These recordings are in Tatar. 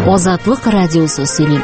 Азатлык радиосы сөйли.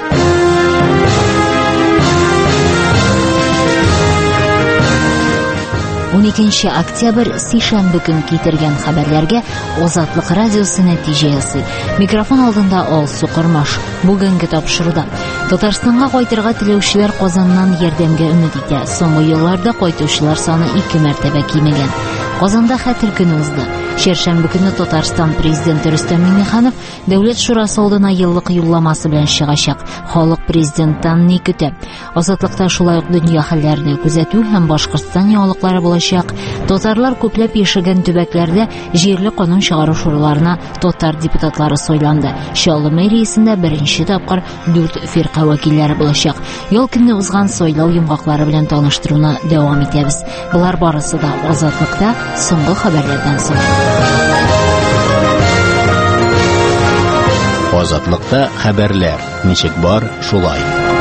12 октябрь сейшәмбе көн китергән хәбәрләргә Азатлык радиосы нәтиҗә ясый. Микрофон алдында Алсу Кормаш. Бүгенге тапшыруда Татарстанга кайтырга теләүчеләр Казаннан ярдәмгә өмет итә. Соңгы елларда кайтучылар саны 2 мәртәбә кимегән. Казанда хәтер көне узды. Шәршәмбе көне Татарстан президенты Рөстәм Миңнеханов Дәүләт шурасы алдына еллык юлламасы белән чыгачак. Халык президенттан ни көтә? Азатлыкта шулай ук дөнья хәлләрен күзәтү һәм Башкортстан яңалыклары булачак. Татарлар күпләп яшәгән төбәкләрдә җирле канун чыгару шураларына татар депутатлары сайланды. Чаллы мэриясендә беренче тапкыр 4 фирка вәкилләре булачак. Ел көнне узган сайлау йомгаклары белән таныштыруны дәвам итәбез. Булар барысы да Азатлыкта соңгы хәбәрләрдән соң. Азатлыкта хәбәрләр. Ничек бар, шулай.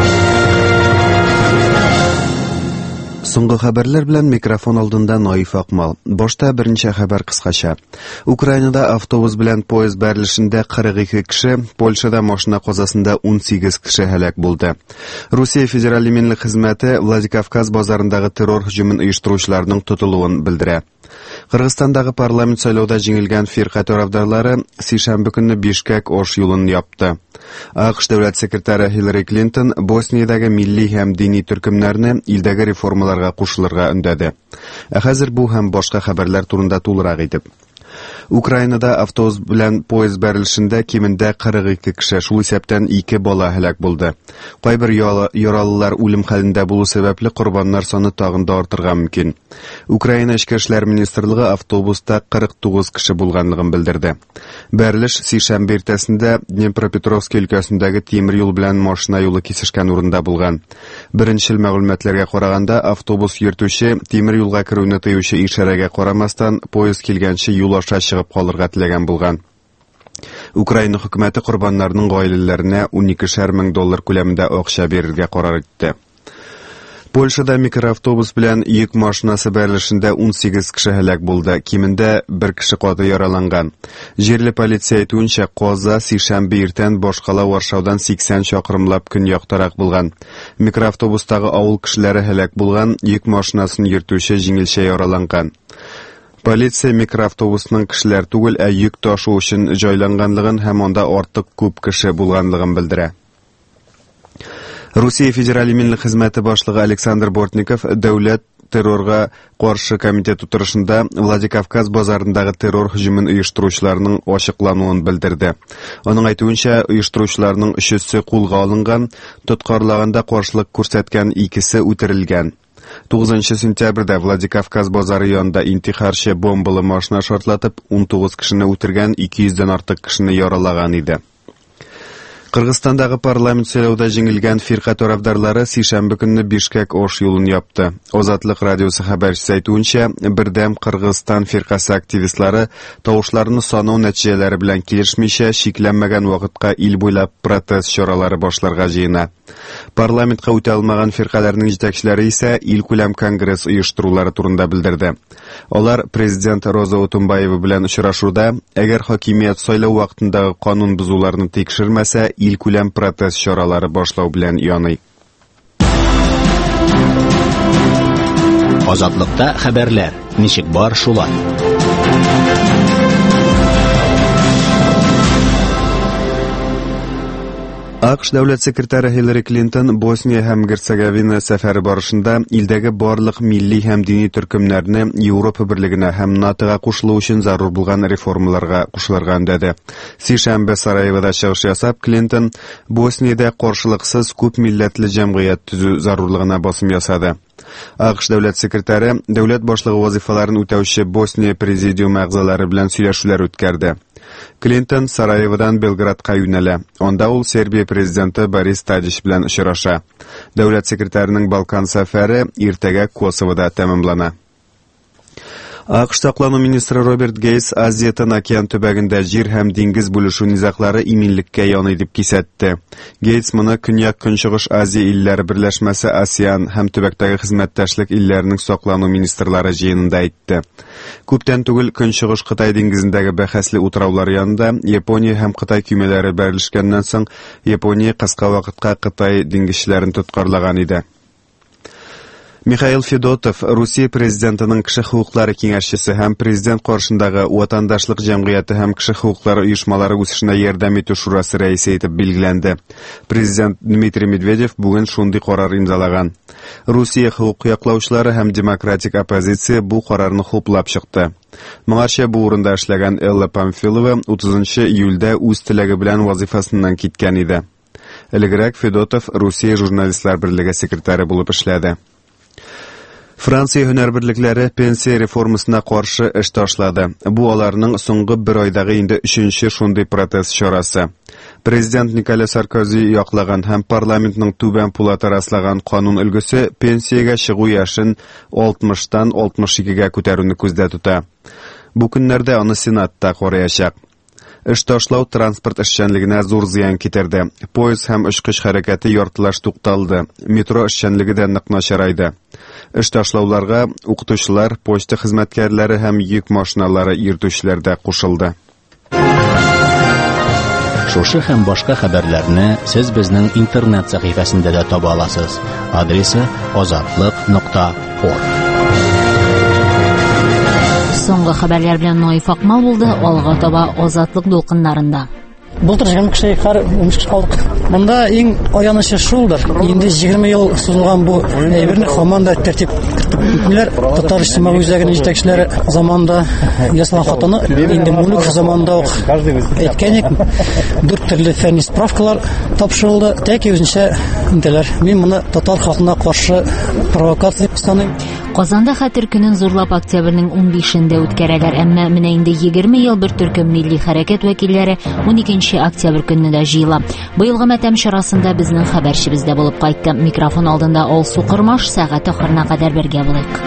Соңгы хәбәрләр белән микрофон алдында Наиф Акмал. Башта беренче хәбәр кыскача. Украинада автобус белән поезд бәрелешендә 42 кеше, Польшада машина казасында 18 кеше һәлак булды. Русия федераль иминлек хезмәте Владикавказ базарындагы террор һөҗүмен оештыручыларның тотылуын белдерә. Кыргызстандагы парламент сайлауда җиңелгән фирка тарафдарлары сейшәмбе көнне Бишкек Ош юлын япты. АКШ дәүләт секретаре Хиллари Клинтон Босниядагы милли һәм дини төркемнәрне илдәге реформаларга кушылырга өндәде. Хәзер бу һәм башка хәбәрләр турында тулырак итеп. Украинада автобус белән поезд бәрелешендә кимендә 42 кеше, шул исәптән 2 бала һәлак булды. Кайбер яралылар үлем хәлендә булу сәбәпле корбаннар саны тагын да артырга мөмкин. Украина Эчке эшләр министрлыгы автобуста 49 кеше булганлыгын белдерде. Бәрелеш сейшәмбе иртәсендә Днепропетровск өлкәсендәге тимер юл белән машина юлы кисешкән урында булган. Беренчел мәгълүматларга караганда, автобус йөртүче тимер юлга керүне тыючы ишарәгә карамастан поезд килгәнче юл аша чыгып калырга теләгән булган. Украина хөкүмәте корбаннарның гаиләләренә $12,000 күләмендә акча бирергә карар итте. Польшада микроавтобус белән йөк машинасы бәрелешендә 18 кеше һәлак булды. Кимендә 1 кеше каты яраланган. Җирле полиция әйтүенчә, каза сейшәмбе иртән башкала Варшаудан 80 чакрымлап көньяктарак булган. Микроавтобустагы авыл кешеләре һәлак булган, йөк машинасын йөртүче җиңелчә яраланган. Полиция микроавтобусның кешеләр түгел, йөк ташу өчен җайланганлыгын һәм анда артык күп кеше булганлыгын белдерә. Русия федераль иминлек хезмәте башлыгы Александр Бортников дәүләт террорга каршы комитет утырышында Владикавказ базарындагы террор һөҗүмен оештыручыларның ачыклануын белдерде. Аның әйтүенчә, оештыручыларның 3-се кулга алынган, тоткарлаганда каршылык күрсәткән 2-се үтерелгән. 9 сентябрьдә Владикавказ базары янында интихарчы бомбалы машина шартлатып 19 кешене үтергән, 200дән артык кешене яралаган иде. Кыргызстандагы парламент сайлауда җиңелгән фирка тарафдарлары сейшәмбе көнне Бишкек Ош юлын япты. Азатлык радиосы хәбәрчесе әйтүенчә, бердәм Кыргызстан фиркасы активистлары тавышларны санау нәтиҗәләре белән килешмичә шикләнмәгән вакытка ил буйлап протест чаралары башларга җыена. Парламентка үтә алмаган фиркаларның җитәкчеләре исә илкүләм конгресс оештырулары турында белдерде. Алар президент Роза Утунбаева белән очрашуда, әгәр хакимият сайлау вакытындагы канун бузуларны тикшермәсә, илкүләм протест чаралары башлау белән яный. Азатлыкта хәбәрләр. Ничек бар, шулай. АКШ дәүләт секретаре Хиллари Клинтон Босния һәм Герцеговина сәфәре барышында илдәге барлык милли һәм дини төркемнәрне Европа берлегенә һәм НАТОга кушылу өчен зарур булган реформаларга кушылырга өндәде. Сейшәмбе Сараевода чыгыш ясап, Клинтон Босниядә каршылыксыз күп милләтле җәмгыять төзү зарурлыгына басым ясады. АКШ дәүләт секретаре дәүләт башлыгы вазифаларын үтәүче Босния президиумы әгъзалары белән сөйләшүләр үткәрде. Клинтон Сараеводан Белградка юнәлә. Анда ул Сербия президенты Борис Тадич белән очраша. Дәүләт секретарының Балкан сәфәре иртәгә Косовода тәмамлана. АКШ саклану министры Роберт Гейс Азиятан океан төбәгендә җир һәм диңгез бүлешү низаклары иминлеккә яный дип кисәтте. Гейтс моны Көньяк-Көнчыгыш Азия илләре берләшмәсе АСЕАН һәм төбәктәге хезмәттәшлек илләренең саклану министрлары җыенында әйтте. Күптән түгел Көнчыгыш Кытай диңгезендәге бәхәсле утраулар янында Япония һәм Кытай көймәләре бәрелешкәннән соң Япония кыска вакытка Кытай диңгезчеләрен тоткарлаган иде. Михаил Федотов, Русия президентының кеше хукуклары киңәшчесе һәм президент каршындагы Ватандашлык җәмгыяте һәм кеше хукуклары оешмалары үсешенә ярдәм итү шурасы рәисе итеп билгеләнде. Президент Дмитрий Медведев бүген шундый карар имзалаган. Русия хукук яклаучылары һәм демократик оппозиция бу карарны хуплап чыкты. Моңарча бу урында эшләгән Элла Памфилова 30 июльдә үз теләге белән вазифасыннан киткән иде. Элегрәк Федотов Русия журналистлар берлеге секретаре булып эшләде. Франция һөнәрберлекләре пенсия реформасына каршы эш ташлады. Бу аларның соңгы бер айдагы инде 3нче шундый протест чарасы. Президент Николя Саркози яклаган һәм парламентның түбән пулаты раслаган канун өлгесе пенсиягә чыгу яшен 60тан 62гә күтәрүне күздә тота. Бу көннәрдә аны Сенатта караячак. Эш ташлау транспорт эшчәнлегенә зур зыян китерде. Поезд һәм очкыч хәрәкәте яртылаш тукталды. Метро эшчәнлеге дә нык начарайды. Эш ташлауларга укытучылар, почта хезмәткәрләре һәм йөк машиналары йөртүчеләр дә кушылды. Шушы һәм башка хәбәрләрне сез безнең интернет сәхифәсендә дә таба аласыз. Адресы azatlyk.org. Соңгы хәбәрләр белән Наиф Акмал булды. Алга таба Азатлык дулкыннарында. Былтыр 20 кеше кар өмеш калдык. Монда иң аянышы шулдыр. Инде 20 ел сузылган бу әйберне команда тәртип кертүләр. Татар иҗтимагый үзәгенең җитәкчеләре заманда ясалган хатаны инде мулык заманда ук әйткәнек 4 төрле фәнни справкалар тапшырылды. Тәки үзенчә инделәр. Мин моны татар халкына каршы провокация дип саныйм. Казанда хәтер көнен зурлап октябрьнең 15-ендә үткәрәләр, әмма менә инде 20 ел бер төркем милли хәрәкәт вәкилләре 12 октябрь көнне дә җыела. Быелгы матәм чарасында безнең хәбәрчебез дә булып кайтты. Микрофон алдында Алсу Кырмаш, сәгать ахырына кадәр бергә булыйк.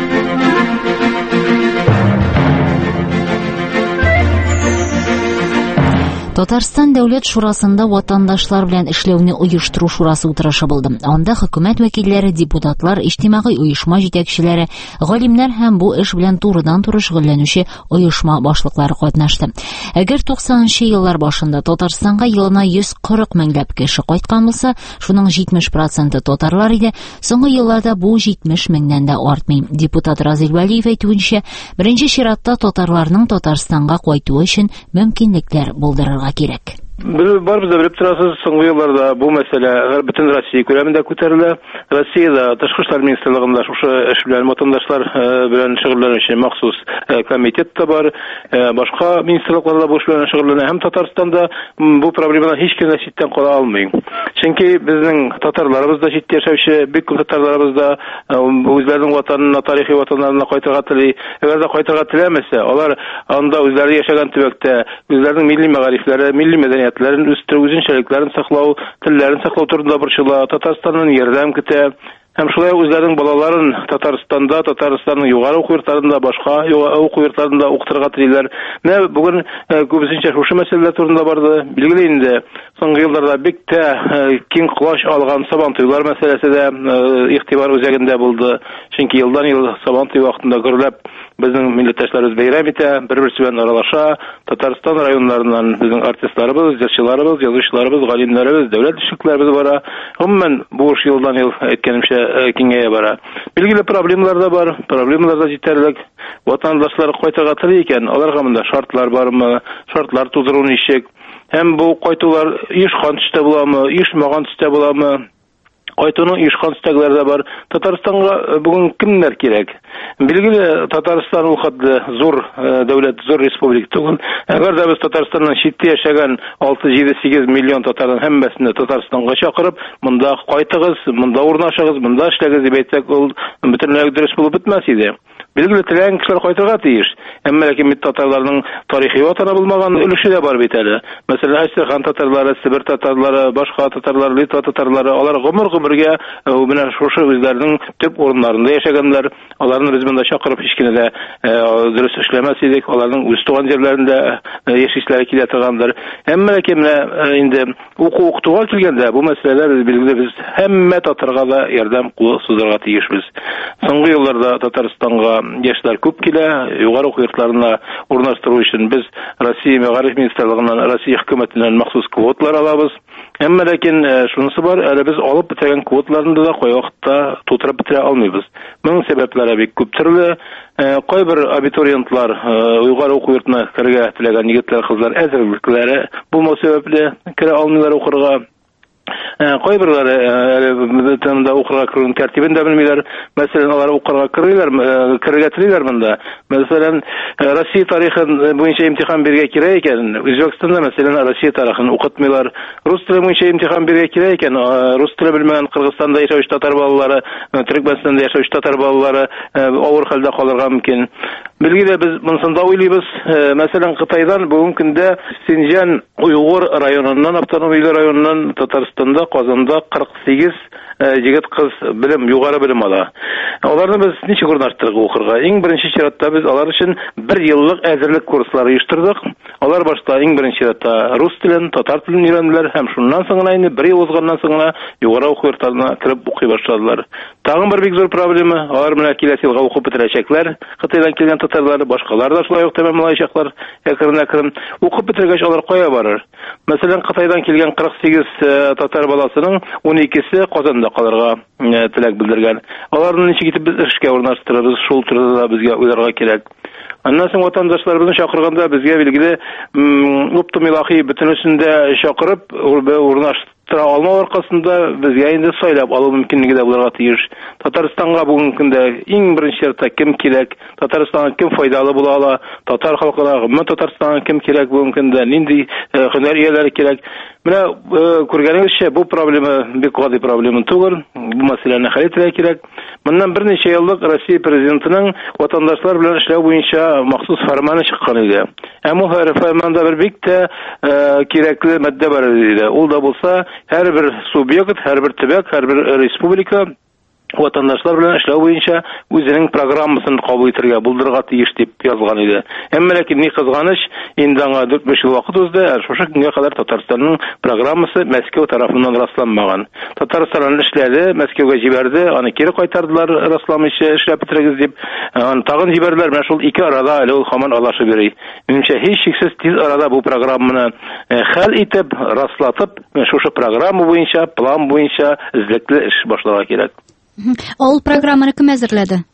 Татарстан дәүләт шурасында ватандашлар белән эшләүне оештыру шурасы утырышы булды. Анда хөкүмәт вәкилләре, депутатлар, иҗтимагый оешма җитәкчеләре, галимнәр һәм бу эш белән турыдан-туры шөгыльләнүче оешма башлыклары катнашты. Әгәр 90нчы еллар башында Татарстанга елына 140 меңләп кеше кайткан булса, шуның 70% татарлар иде. Соңгы елларда бу 70 меңнән дә артмый. Депутат Разил Вәлиев әйтүенчә, беренче чиратта татарларның Татарстанга кайтуы өчен мөмкинлекләр булдырырга кирәк. Барыбыз да белеп торасыз, соңгы елларда бу мәсьәлә бөтен Россия күләмендә күтәрелә. Россиядә Тышкы эшләр министрлыгында шушы эш белән ватандашлар белән шөгыльләнүче махсус комитет та бар. Башка министрлыкларда бу эш белән шөгыльләнә. Һәм Татарстанда бу проблеманы һич кем читтән кала алмый. Чөнки безнең татарларыбыз да читтә яшәүче, бик күп татарларыбыз да үзләренең ватанына, тарихи ватаннарына кайтырга тели. Әгәр дә кайтырга теләмәсә, алар анда үзләре яшәгән төбәктә үзләренең милли мәгарифләре, милли мәдәниятләрен үстерү, үзенчәлекләрен саклау, телләрен саклау турында борчыла. Татарстаннан ярдәм көтә. Һәм шулай үзләренең балаларын Татарстанда, Татарстанның югары уку йортларында, башка уку йортларында укытырга телиләр. Менә бүген күбесенчә шушы мәсьәләләр турында барды. Билгеле инде, соңгы елларда бик тә киң колаш алган Сабантуйлар мәсьәләсе дә игътибар үзәгендә булды. Чөнки елдан-ел Сабантуй вакытында гөрләп безнең милләттәшләребез бәйрәм итә, бер-берсе белән аралаша. Татарстан районнарыннан безнең артистларыбыз, җырчыларыбыз, язучыларыбыз, галимнәребез, дәүләт эшлекләребез бара. Гомумән бу эш елдан-ел әйткәнемчә киңәя бара. Билгеле проблемалар да бар, проблемалар да җитәрлек. Ватандашлар кайтырга тели икән, аларга монда шартлар бармы, шартлар тудыру ничек? Һәм бу кайтулар оешкан төстә буламы, оешмаган төстә буламы? Кайтуның оешкан төстәгеләр дә бар. Татарстанга бүген кемнәр кирәк? Билгеле, Татарстан ул хәтле зур дәүләт, зур республика түгел. Әгәр дә без Татарстаннан читтә яшәгән 6-7-8 миллион татарның һәммәсен Татарстанга чакырып, монда кайтыгыз, монда урнашыгыз, монда эшләгез дип әйтсәк, ул бөтенләй дөрес булып бетмәс иде. Билгеле теләгән кешеләр кайтырга тиеш. Әмма ләкин бит татарларның тарихи ватаны булмаган өлеше дә бар бит әле. Мәсәлән, Астрхан татарлары, Сибир татарлары, башка татарлар, Литва татарлары, алар гомер-гомергә менә шушы үзләренең төп урыннарында яшәгәннәр. Аларны без монда чакырып һич кенә дә дөрес эшләмәс идек. Аларның үз туган җирләрендә яшишләре килә торгандыр. Әмма ләкин инде укытуга килгәндә бу мәсьәләләр билгеле без һәммә татарга да ярдәм кулы сузарга тиешбез. Соңгы елларда Татарстанга яшьләр күп килә, югары уку йортларына урнаштыру өчен без Россия Мәгариф министрлыгыннан, Россия хөкүмәтеннән махсус квоталар алабыз. Әмма ләкин шунысы бар, әле без алып бетергән квоталарны да кай вакытта тутырып бетерә алмыйбыз. Моның сәбәпләре бик күп төрле. Кайбер абитуриентлар югары уку йортына керергә теләгән егетләр, кызлар әзерлекләре булмау сәбәпле керә алмыйлар укырга. Кайберләре тәмдә укырга кергән тәртибен дә белмиләр. Мәсәлән, алар укырга керергә телиләр монда. Мәсәлән, Россия тарихын буенча имтихан бирергә кирәк икән. Үзбәкстанда мәсәлән Россия тарихын укытмыйлар. Рус теле буенча имтихан бирергә кирәк икән. Рус теле белмәгән Кыргызстанда яшәүче татар балалары, Төрекмәнстанда яшәүче татар балалары авыр хәлдә калырга мөмкин. Билгеле, без монсында уйлыйбыз. Мәсәлән, Кытайдан бүгенге көндә Синҗан Уйгыр районыннан, автономияле районыннан Татарстанда, Казанда 48 җегет кыз югары белем ала. Аларны без ничек урнаштырырга укырга? Иң беренче чиратта без алар өчен 1 еллык әзерлек курслары оештырдык. Алар башта иң беренче чиратта рус телен, татар телен өйрәнделәр һәм шуннан соң гына инде 1 ел узганнан соң гына югары уку йортларына кирип укый башладылар. Тагын бер бик зур проблема, алар менә киләсе елга укып бетерәчәкләр. Кытайдан килгән татарлар, башкалар да шулай ук тәмамлаячаклар. Әкрен-әкрен укып бетергәч алар кая барыр? Мәсәлән, Кытайдан килгән 48 татар баласының 12се Казанда калырга теләк белдергән. Аларны ничек итеп без эшкә урнаштырырбыз? Шул турыда безгә уйларга кирәк. Аннан соң ватандашларыбызны чакырганда безгә билгеле оптимилахи бөтенесендә чакырып урнаштыра алмау аркасында безгә инде сайлап алу мөмкинлеге дә булырга тиеш. Татарстанга бүгенге көндә иң беренче чиратта кем кирәк? Татарстанга кем файдалы була ала? Татар халкына гомумән Татарстанга кем кирәк бүгенге көндә? Нинди һөнәр ияләре кирәк? Менә күргәнегезчә, бу проблема бик гади проблема түгел. Бу мәсьәләне хәл итәргә кирәк. Моннан берничә еллык Россия президентының ватандашлар белән эшләү буенча махсус фәрманы чыккан иде. Бу фәрманда бер бик тә кирәкле матдә бар иде. Ул да булса, һәрбер субъект, һәрбер төбәк, һәрбер республика ватандашлар белән эшләү буенча үзенең программасын кабул итәргә, булдырырга тиеш дип язган иде. Әмма ләкин ни кызганыч, инде аңа 4-5 ел вакыт узды, шушы көнгә кадәр Татарстанның программасы Мәскәү тарафыннан расланмаган. Татарстан эшләде, Мәскәүгә җибәрде, аны кире кайтардылар, расламыйча эшләп бетерегез дип. Аны тагын җибәрделәр, менә шул 2 арада әле ул һаман алашып йөри. Минемчә, һичшиксез тиз арада бу программаны хәл итеп, раслатып, шушы программа буенча, план буенча эзлекле эш башларга кирәк. Ул программаны кем әзерләде?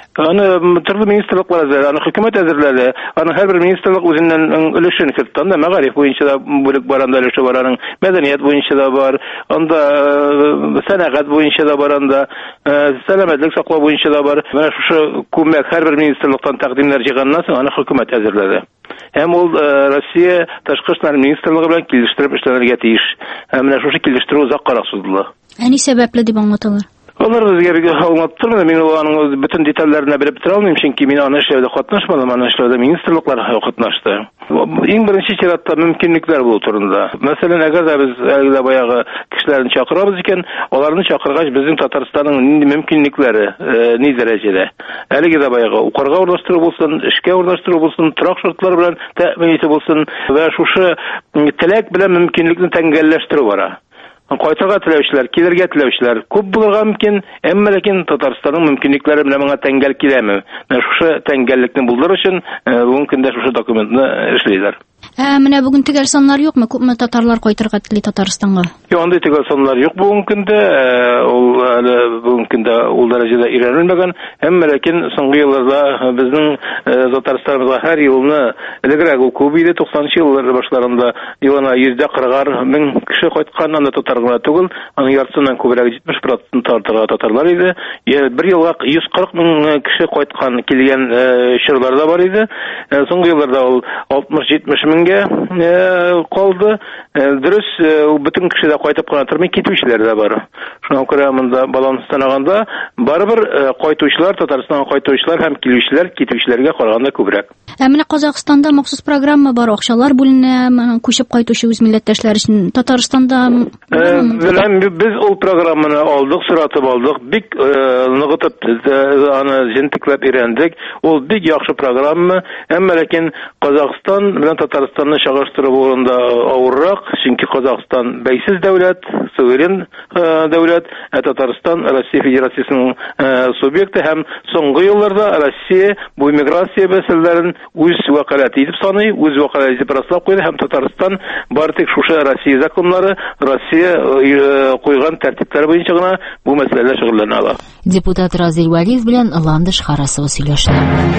Аны төрле министрлыклар әзерләде, аны хөкүмәт әзерләде. Аны һәрбер министрлык үзеннән өлешен кертте. Анда мәгариф буенча да бүлек бар, анда өлеше бар, аның мәдәният буенча да бар, анда сәнәгать буенча да бар, анда сәламәтлек саклау буенча да бар. Менә шушы күмәк һәрбер министрлыктан тәкъдимнәр җыйганнан соң аны хөкүмәт әзерләде. Һәм ул Россия ташкы эшләр министрлыгы белән килештереп эшләргә тиеш. Һәм менә шушы килештерү озаккарак сузылды. Ни сәбәпле дип аңлаталар? Алар безгә бик аңлаттырмады. Мин аның бөтен детальләренә белеп тора алмыйм, чөнки мин аны эшләүдә катнашмадым, аны эшләүдә министрлыклар катнашты. Иң беренче чиратта мөмкинлекләр булу турында. Мәсәлән, әгәр без әлегә баягы кешеләрне чакырабыз икән, аларны чакыргач безнең Татарстанның нинди мөмкинлекләре ни дәрәҗәдә? Әлегә дә баягы укырга урнаштыру булсын, эшкә урнаштыру булсын, торак шартлар белән тәэмин итү булсын ва шушы теләк белән мөмкинлекне тәңгәлләштерү бара. Кайтырга теләүчеләр, килергә теләүчеләр күп булырга мөмкин, әмма ләкин Татарстанның мөмкинлекләре белән моңа тәңгәл киләме? Менә шушы тәңгәллекне булдырыр өчен бүген көндә шушы документны эшлиләр. Менә бүген төгәл саннар юкмы? Күпме татарлар кайтырга тели Татарстанга? Юк, андый төгәл саннар юк бүгенге көндә. Ул әле бүгенге көндә ул дәрәҗәдә өйрәнелмәгән. Әмма ләкин соңгы елларда безнең Татарстаныбызга һәр елны элегрәк ул күп иде, 90-нчы еллар башларында елына 140 мең кеше кайткан, анда татар гына түгел, аның яртысыннан күбрәк 70% татарлар иде. Бер елга 140 мең кеше кайткан килгән чорлар да бар иде. Соңгы елларда ул 60-70 мең көнгә калды. Дөрес, бөтен кеше дә кайтып кына тормый, китүчеләр дә бар. Шуңа күрә монда баланс санаганда барыбер кайтучылар, Татарстанга кайтучылар һәм килүчеләр китүчеләргә караганда күбрәк. Менә Казакстанда махсус программа бар, акчалар бүленә, күчеп кайтучы үз милләттәшләр өчен. Татарстанда без ул программаны алдык, соратып алдык, бик ныгытып аны җентекләп өйрәндек. Ул бик яхшы программа, әмма ләкин Казакстан белән Татарстанны чагыштыру урында авыррак, чөнки Казакстан бәйсез дәүләт, суверен дәүләт, Татарстан Россия Федерациясенең субъекты һәм соңгы елларда Россия бу миграция мәсьәләләрен үз вакаләте итеп саный, үз вакаләте итеп раслап куйды һәм Татарстан бары тик шушы Россия законнары, Россия куйган тәртипләр буенча гына бу мәсьәләләрдә шөгыльләнә ала. Депутат Разил Валиев белән Ландыш Харасова сөйләште.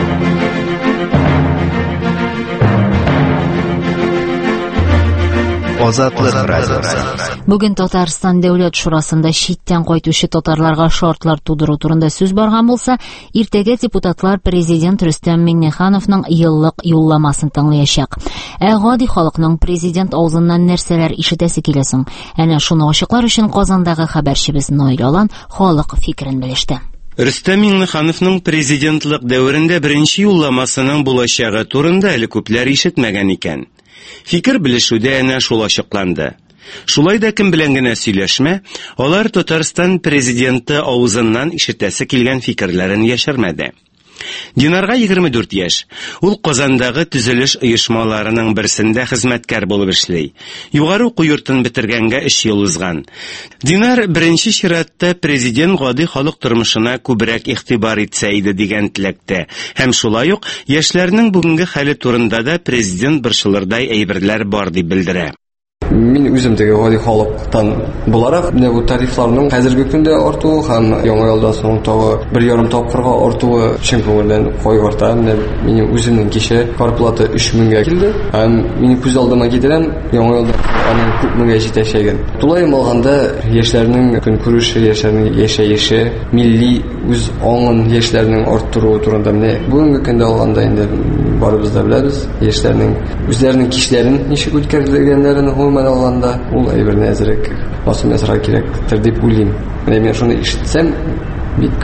Азатлык радиосы. Бүген Татарстан Дәүләт Шурасында читтән кайтучы татарларга шартлар тудыру турында сүз барган булса, иртәгә депутатлар президент Рөстәм Миңнехановның еллык юлламасын тыңлаячак. Гади халыкның президент авызыннан нәрсәләр ишетәсе килә соң? Әнә шуны ачыклар өчен Казандагы хәбәрчебез Нойлалан халык фикерен белеште. Рөстәм Миңнехановның президентлык дәверендә беренче юлламасының булачагы турында әле күпләр ишетмәгән икән. Фикер белешүдә әнә шул ачыкланды. Шулай да кем белән генә сөйләшмә, алар Татарстан президенты авызыннан ишетәсе килгән фикерләрен яшермәде. Динарга 24 яшь. Ул Казандагы төзелеш оешмаларының берсендә хезмәткәр булып эшли. Югары уку йортын бетергәнгә 3 ел узган. Динар беренче чиратта президент гади халык тормышына күбрәк игътибар итсә иде дигән теләктә. Һәм шулай ук яшьләрнең бүгенге хәле турында да президент борчылырдай әйберләр бар дип белдерә. Мин үземдәге гади халыктан буларак, менә бу тарифларның хәзерге көндә артуы һәм яңа елдан соң тагы 1,5 тапкырга артуы чын күңелдән кайгырта. Менә минем үземнең кичә зарплата 3000-гә килде. Һәм минем күз алдыма китерәм, яңа елда аның күп меңгә җитәчәген. Тулай алганда яшьләрнең көнкүреше, яшьләрнең яшәеше, милли үз аңын яшьләрнең арттыру турында менә бүгенге көндә алганда инде барыбыз да беләбез. Яшьләрнең үзләренең кичләрен ничек үткәргәннәрен алганда ул әйберне әзрәк басым ясарга кирәктер дип уйлыйм. Менә мин шуны ишетсәм, бик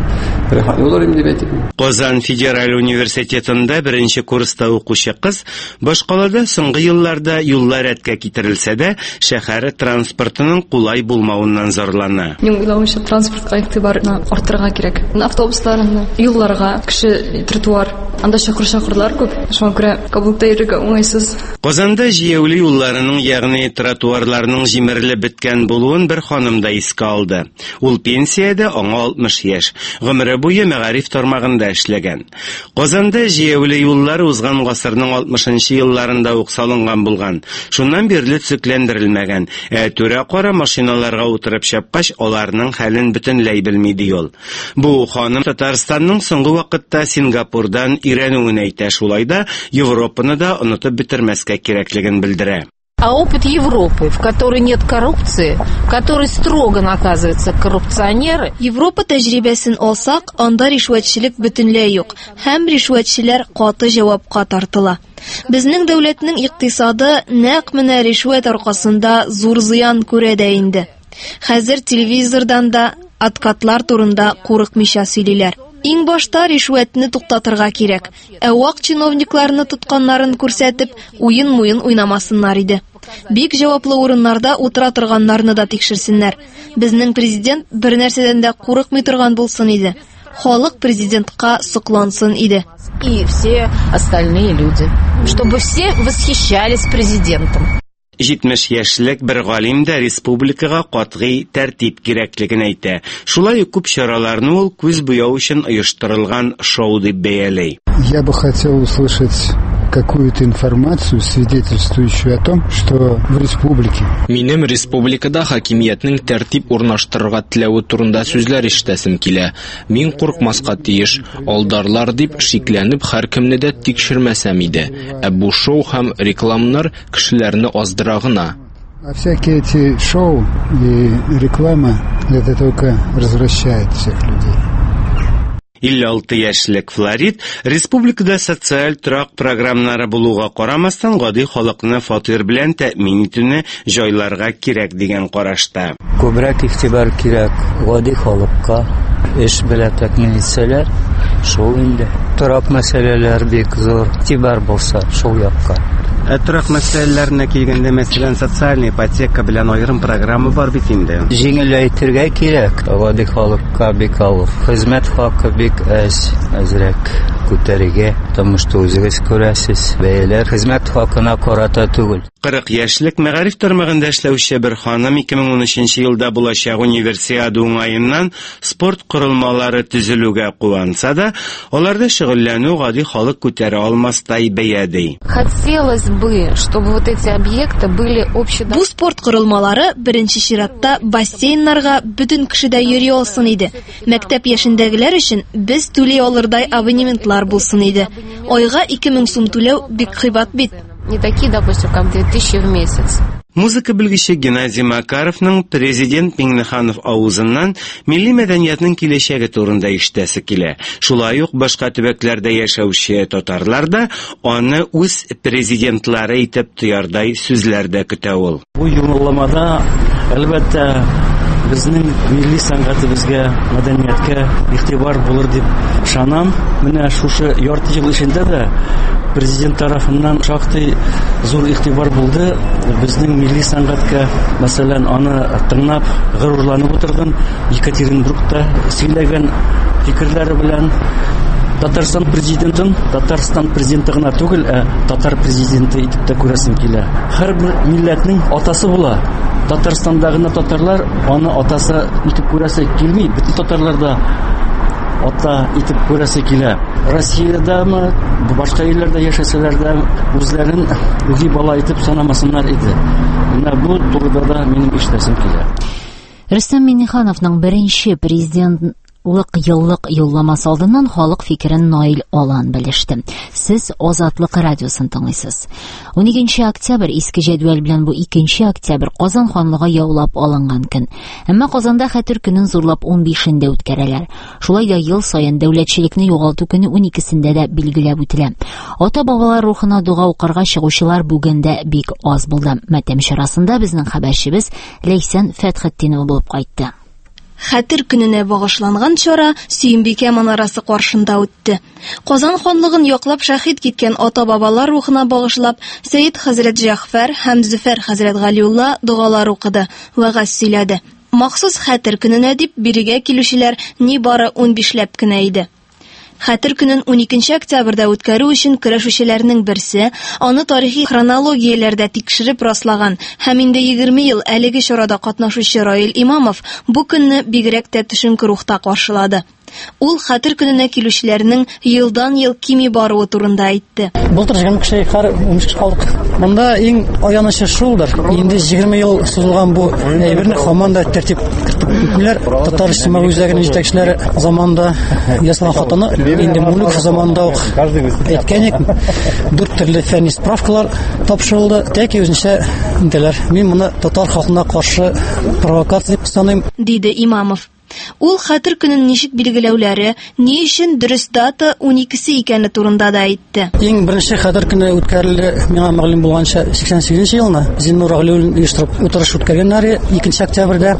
рәхәт булыр дип әйтим. Казан Федераль университетында беренче курста укучы кыз башкалада соңгы елларда юллар рәткә китерелсә дә, шәһәр транспортының кулай булмавыннан зарлана. Мин уйлавымча, транспортка игътибарны артырга кирәк. Автобусларны, юлларга, кеше тротуар, анда чакыр-чакырлар күп. Шуңа күрә кабулта йөрергә уңайсыз. Казанда җыелу юлларының, ягъни тротуарларның җимерелеп беткән булуын бер ханым да искә алды. Ул пенсиядә, аңа 60 яшь. Гомере буе мәгариф тармагында эшләгән. Казанда җыелу юллары узган гасырның 60нчы елларында ук салынган булган. Шуннан бирле төзекләндерелмәгән. Түрә кара машиналарга утырып чапкач, аларның хәлен бөтенләй белми ди ул. Бу ханым Татарстанның соңгы вакытта Сингапурдан өйрәнүен әйтә, шулай да Европаны да онытып бетермәскә кирәклеген белдерә. А опыт Европы, в которой нет коррупции, в которой строго наказываются коррупционеры. Европа тәҗрибәсен алсак, анда ришвәтчелек бөтенләй юк, һәм ришвәтчеләр каты җавапка тартыла. Безнең дәүләтнең икътисады нәкъ менә ришвәт аркасында зур зыян күрә дә инде. Хәзер телевизордан да откатлар турында курыкмыйча сөйлиләр. Иң башта ришвәтне туктатырга кирәк. Вак чиновникларны тотканнарын күрсәтеп, уен-муен уйнамасыннар иде. Бик җаваплы урыннарда утыра торганнарны да тикшерсеннәр. Безнең президент бер нәрсәдән дә курыкмый торган булсын иде. Халык президентка соклансын иде. И все остальные люди, чтобы все восхищались президентом. 70 яшьлек бер галим да республикага катгый тәртип кирәклеген әйтә. Шулай ук күп чараларны ул күз буяу өчен оештырылган шоу дип бәяләй. Я бы хотел услышать какую-то информацию, свидетельствующую о том, что в республике. Минем республикада хакимиятның тәртип урнаштырырга теләве турында сүзләр ишетәсем килә. Мин курыкмаска тиеш, алдарлар дип шикләнеп һәркемне дә тикшермәсәм иде. Бу шоу һәм рекламалар кешеләрне аздыра гына. А всякие эти шоу и реклама это только развращает всех людей. 56 яшьлек Флорид республикада социаль торак программалары булуга карамастан гади халыкны фатир белән тәэмин итүне җайларга кирәк дигән карашта. Күбрәк игътибар кирәк гади халыкка, эш белән тәэмин итсәләр, шул инде. Торак мәсьәләләр бик зур, игътибар булса шул якка. Торак мәсьәләләренә килгәндә, мәсәлән, социаль ипотека белән аерым программа бар бит инде. Җиңеләйтергә кирәк. Гади халыкка бик авыр. Хезмәт хакы бик әзрәк күтәрергә, потому что үзегез күрәсез, бәяләр хезмәт хакына карата түгел. 40 яшьлек мәгариф тармагында эшләүче бер ханым 2013 елда булачак универсиада уңаеннан спорт корылмалары төзелүгә куанса да, аларда шөгыльләнү гади халык күтәрә алмастай бәяди. Хотелось бы, чтобы вот эти объекты были общедоступны. Бу спорт корылмалары беренче чиратта бассейннарга бүтән кеше дә йөри алсын иде. Мәктәп яшендәгеләр өчен без түли алырдай абонементлар булсын иде. Айга 2000 сум түләү бик кыйбат бит. Не такие, допустим, как 2000 в месяц. Музыка белгече Геннадий Макаровның президент Миңнеханов авызыннан милли мәдәниятның киләчәге турында ишетәсе килә. Шулай ук башка төбәкләрдә яшәүче татарлар да аны үз президентлары итеп тоярдай сүзләрдә көтә ул. Бу юлламада әлбәттә безнең милли сәнгатебезгә, мәдәнияткә игътибар булыр дип ышанам. Менә шушы ярты ел эчендә дә президент тарафыннан шактый зур игътибар булды. Безнең милли сәнгатькә, мәсәлән, аны тыңлап, горурланып утырган Екатеринбургта сөйләгән фикерләре белән Татарстан президенты гына түгел, татар президенты итеп тә күрәсем килә. Һәрбер милләтнең атасы була. Татарстандагы татарлар аны атасы итеп күрәсе килми. Бөтен татарларда ата итеп күрәсе килә. Россиядәме, башка илләрдә яшәсәләр дә үзләрен үги бала итеп санамасыннар иде. Менә бу турыда да минем ишетәсем килә. Рөстәм Миңнехановның беренче президент еллык юлламасы алдыннан халык фикерен Наил Алан белеште. Сез Азатлык радиосын тыңлыйсыз. 12 октябрь иске җәдвал белән бу 2 октябрь Казан ханлыгы яулап алынган көн. Әмма Казанда Хәтер көнен зурлап 15-ндә үткәрәләр. Шулай да ел саен дәүләтчелекне югалту көне 12-сендә дә билгеләп үтелә. Ата-бабалар рухына дуга укырга чыгучылар бүгендә бик аз булды. Матәм чарасында безнең хәбәрчебез Ләйсән Фәтхетдинова булып кайтты. Хәтер көненә багышланган чара Сөембикә манарасы каршында үтте. Казан ханлыгын яклап шәһид киткән ата-бабалар рухына багышлап, Сәйид хәзрәт Җәгъфәр һәм Зөфәр хәзрәт Галиулла дугалар укыды, вәгазь сөйләде. Махсус Хәтер көненә дип бирегә килүчеләр нибары 15ләп кенә иде. Хәтер көнен 12 октябрьдә үткәрү өчен көрәшүчеләрнең берсе аны тарихи хронологияләрдә тикшереп раслаган һәм инде 20 ел әлеге чарада катнашучы Раил Имамов бу көнне бигрәк тә төшенке рухта каршылады. Ул Хәтер көненә килүчеләрнең елдан-ел кими баруы турында әйтте. Былтыр җыгын кеше умышкы калдык. Монда иң аянычы шулдыр. Инде 20 ел сузылган бу әйберне һаман да тәртип кертүләр. Татар җитәкчеләре үзәгенең җитәкчеләре заманда ясалган хатаны инде мулк заманда ук әйткәнек 4 төрле фәнни справкалар тапшырылды. Тәки үзенчә инделәр. Мин моны татар халкына каршы провокация дип саныйм, диде Имамов. Ул Хәтер көнен ничек билгеләүләре, ни өчен дөрес дата 12се икәне турында да әйтте. Иң беренче Хәтер көне үткәрелде, миңа мәгълүм булганча 88 елны Зиннур Аглиуллин оештырып утырыш үткәргәннәр 2 октябрьдә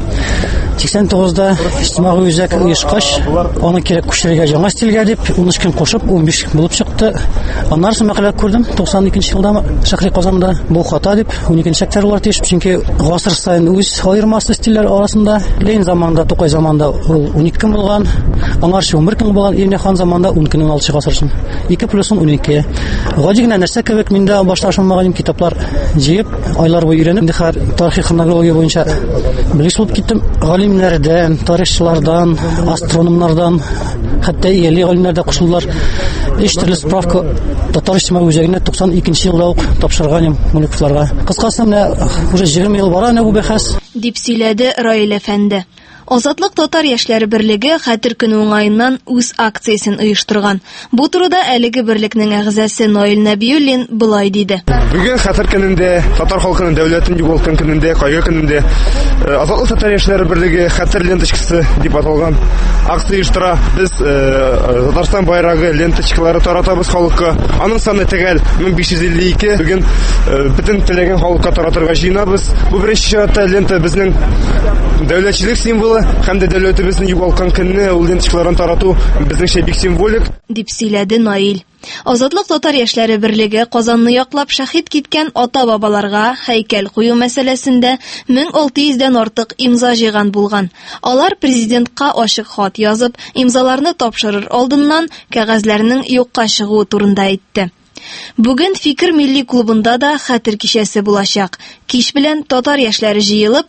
89да иҗтимагый үзәк оешкач, аны кирәк күчерергә яңа стилгә дип 13 көн кушып 15 булып чыкты. Аннан соң мәкалә күрдем 92 елда шәһри Казанда бу хата дип 12 октябрьләр тиеш, чөнки гасыр саен үз аермасы стильләр арасында Ленин заманында, Тукай заманында ул 12 көн булган, аңарчы 11 көн булган, Ирне хан заманында 10 көннән 6 гасырсын. 2 + 12. Гади генә нәрсә кебек миндә башта ашамаган китаплар җыеп, айлар буе өйрәнеп, тарихи хронология буенча белгеч булып киттем. Галимнәрдән, тарихчылардан, астрономнардан, хәтта яли галимнәр дә кушылдылар. Эш төрле справка татар җитәкчелеге үзәгенә 92 елда ук тапшырган мулкларга. Кыскасы менә уже 20 ел бара бу бәхәс, дип сөйләде Раил әфәнде. Азатлык татар яшьләре берлеге Хәтер көне уңаеннан үз акциясын оештырган. Бу турыда әлеге берлекнең әгъзасы Наил Нәбиуллин былай диде. Бүген Хәтер көнендә, татар халкының дәүләтен югалткан көнендә, кайгы көнендә Азатлык татар яшьләре берлеге Хәтер ленточкасы дип аталган акция оештыра. Без Татарстан байрагы ленточкалары таратабыз халыкка. Аның саны төгәл 1552. Бүген бөтен теләгән халыкка таратырга җыенабыз. Бу беренче чиратта лента безнең дәүләтчелек символы һәм дә дәүләтебезнең югалткан көнне ул ленточкаларын тарату безнеңчә бик символик дип сөйләде Наил. Азатлык татар яшьләре берлеге Казанны яклап шәһид киткән ата-бабаларга һәйкәл кую мәсьәләсендә 1600-дән артык имза җыйган булган. Алар президентка ачык хат язып, имзаларны тапшырыр алдыннан кәгазьләрнең юкка чыгуы турында әйтте. Бүген Фикер милли клубында да Хәтер кичәсе булачак. Кич белән татар яшьләре җыелып,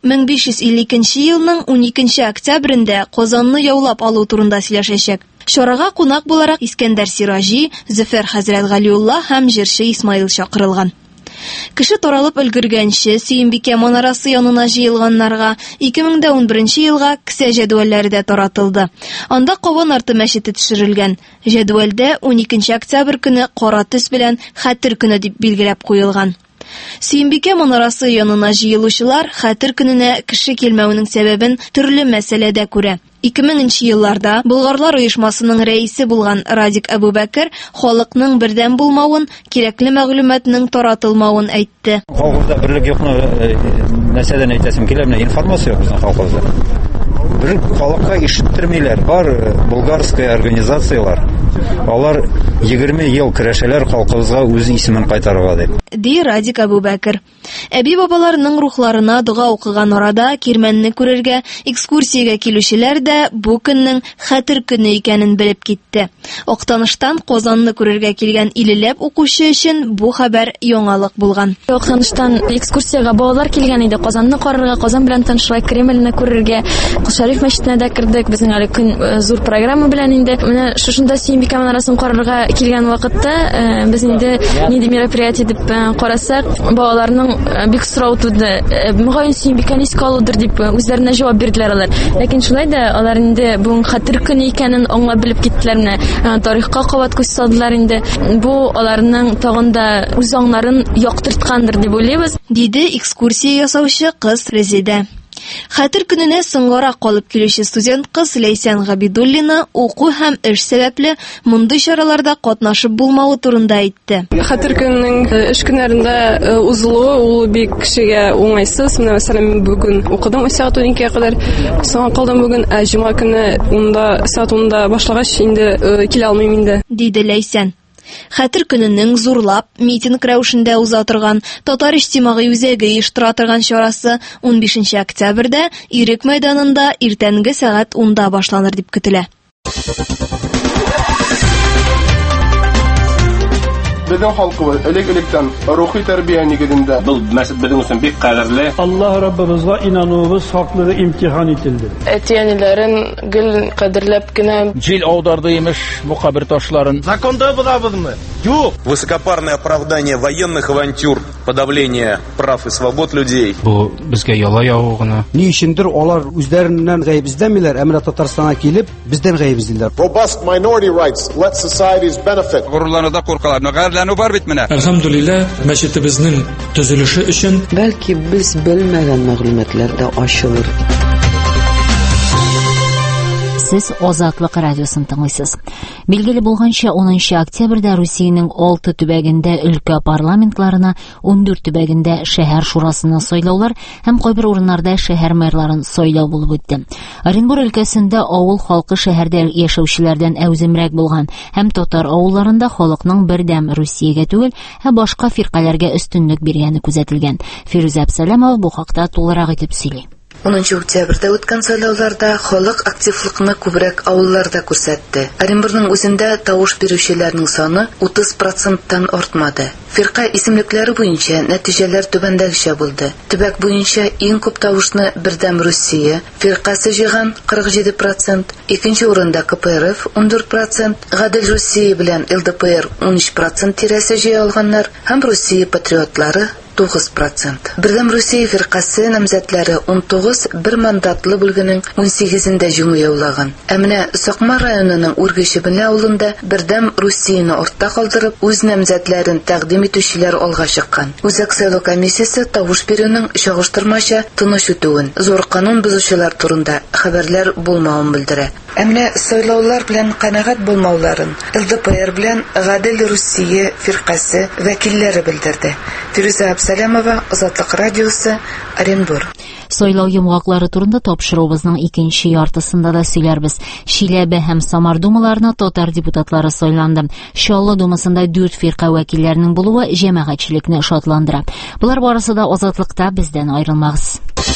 1552 елның 12 октябрендә Казанны яулап алу турында сөйләшәчәк. Чарага кунак буларак Искәндәр Сиражи, Зөфәр хәзрәт Галиулла һәм җырчы Исмаил чакырылган. Кеше таралып өлгергәнче Сөембикә манарасы янына җыелганнарга 2011 елга кесә җәдвәлләре дә таратылды. Анда Кабан арты мәчете төшерелгән. Җәдвәлдә 12 октябрь көне кара төс белән Хәтер көне дип билгеләп куелган. Сөембикә манарасы янына җыелучылар Хәтер көненә кеше килмәүнең сәбәбен төрле мәсьәләдә күрә. 2000 елларда Болгарлар оешмасының рәисе булган Радик Әбүбәкер халыкның бердәм булмавын, кирәкле мәгълүматның таратылмавын әйтте. Халыкта берлек юкны нәрсәдән әйтәсем килә, менә информация юк безнең халкыбызда. Бер халыкка ишеттермиләр. Бар болгарская организациялар. Алар 20 ел көрәшәләр халкыбызга үз исемен кайтарырга дип. Ди Радик Әбүбәкер. Әби бабаларының рухларына дуга укыган арада Кирмәнне күрергә, экскурсиягә килүчеләр дә бу көннең Хәтер көне икәнен белеп китте. Актаныштан Казанны күрергә килгән илеләп укучы өчен бу хәбәр яңалык булган. Актаныштан экскурсиягә балалар килгән иде. Казанны карарга, Казан белән танышырга, Кремльне күрергә, Шәриф мәчетенә дә кирдек. Безнең әле көн зур программа белән инде. Менә шушында Сөембикә манарасын карарга килгән вакытта без инде нинди мероприятие дип карасак, балаларның бик сорау туды. Мөгаен Сөембикәне искә алудыр дип үзләренә җавап бирделәр алар. Ләкин шулай да алар инде бу Хәтер көне икәнен аңлап белеп киттеләр. Менә тарихка кабат күз салдылар инде. Бу аларның тагын да үз аңнарын яктырткандыр дип уйлыйбыз, диде экскурсия ясаучы кыз Резида. Хәтер көненә соңгара калып килүче студент кыз Ләйсән Габидуллина уку һәм эш сәбәпле мондый чараларда катнашып булмавы турында әйтте. Хәтер көненең эш көннәрендә узылуы ул бик кешегә уңайсыз. Менә мәсәлән бүген укыдым сәгать 12-гә кадәр. Соң калдым бүген җомга көне сәгать 10-да башлагач инде килә алмыйм инде, диде Ләйсән. Хәтер көненең зурлап митинг рәвешендә уза торган татар иҗтимагый үзәге оештыра торган чарасы 15 октябрьдә Ирек мәйданында иртәнге сәгать 10-да башланыр дип көтелә. Безнең халкыбыз элек-электән рухи тәрбия нигезендә. Бу мәсәл безнең өчен бик кадерле. Аллаһ Раббыбызга инануыбыз хаклыгы имтихан ителде. Әтиәниләрен гел кадерләп кенә җил аударды имеш бу кабер ташларын. Законда булабызмы? Юк. Высокопарное оправдание военных авантюр, подавление прав и свобод людей. Бу безгә яла яву гына. Ни өчендер алар үзләреннән гаеп эзләмиләр, әмма Татарстанга килеп бездән гаеп эзлиләр. Robust minority rights let societies benefit. Горурларда куркалар, мәгәрләнү бар бит менә. Әлхәмдулилlah, мәчетебезнең төзелеше өчен бәлки без белмәгән мәгълүматлар да ачылыр. Сез Азатлык радиосын тыңлыйсыз. Билгеле булганча 10 октябрьдә Русиянең 6 төбәгендә өлкә парламентларына, 14 төбәгендә шәһәр шурасына сайлаулар һәм кайбер урыннарда шәһәр мэрларын сайлау булып үтте. Оренбур өлкәсендә авыл халкы шәһәрдә яшәүчеләрдән әүземрәк булган һәм татар авылларында халыкның бердәм Русиягә түгел, ә башка фиркаларга өстенлек биргәне күзәтелгән. Фирүзә Әбсәләмова бу хакта тулырак итеп сөйли. 10 октябрьдә үткән сайлауларда халык активлыкны күбрәк авылларда күрсәтте. Оренбурның үзендә тавыш бирүчеләрнең саны 30%-тан артмады. Фирка исемлекләре буенча нәтиҗәләр түбәндәгечә булды. Төбәк буенча иң күп тавышны Бердәм Русия фиркасы җыйган 47%, икенче урында КПРФ 14%, Гадел Русия белән ЛДПР 13% тирәсе җыя алганнар һәм Русия патриотлары 9%. Бердәм Русия фиркасы намзәтләре 19 бер мандатлы бүлгенең 18-дә җиңү яулаган. Ә менә Сакма районының Ургышебене авылында Бердәм Русияны артта калдырып, үз намзәтләрен тәкъдим итүчеләр алга чыккан. Үзәк сайлау комиссиясе тавыш бирүнең чагыштырмача тыныч үтүен, зур канун бузучылар турында хәбәрләр булмавын белдерә. Ә менә сайлаулар белән канәгать булмауларын ЛДПР белән Гадел Русия фиркасы вәкилләре белдерде. Фируза Абсалямова, Азатлык радиосы, Оренбур. Сайлау йомгаклары турында тапшыруыбызның икенче яртысында да сөйләрбез. Шиләбе һәм Самар думаларына татар депутатлары сайланды. Чаллы думасында 4 фирка вәкилләренең булуы җәмәгатьчелекне шатландыра. Булар барысы да Азатлыкта, бездән аерылмагыз.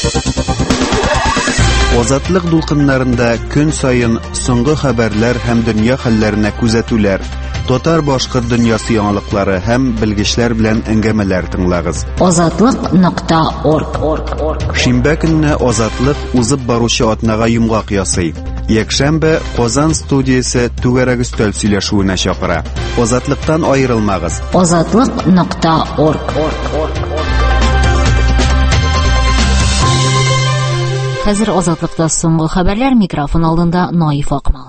Азатлык дулкыннарында көн сайын соңгы хәбәрләр һәм дөнья хәлләренә күзәтүләр, татар-башкорт дөньясы яңалыклары һәм белгечләр белән әңгәмәләр тыңлагыз. Азатлык.орг. Шимбә көнне Азатлык узып баручы атнага йомгак ясый. Якшәмбе Казан студиясе түгәрәк өстәл сөйләшүенә чакыра. Азатлыктан аерылмагыз. Азатлык.орг. Хәзер Азатлыкта соңгы хәбәрләр, микрофон алдында Наиф Акмал.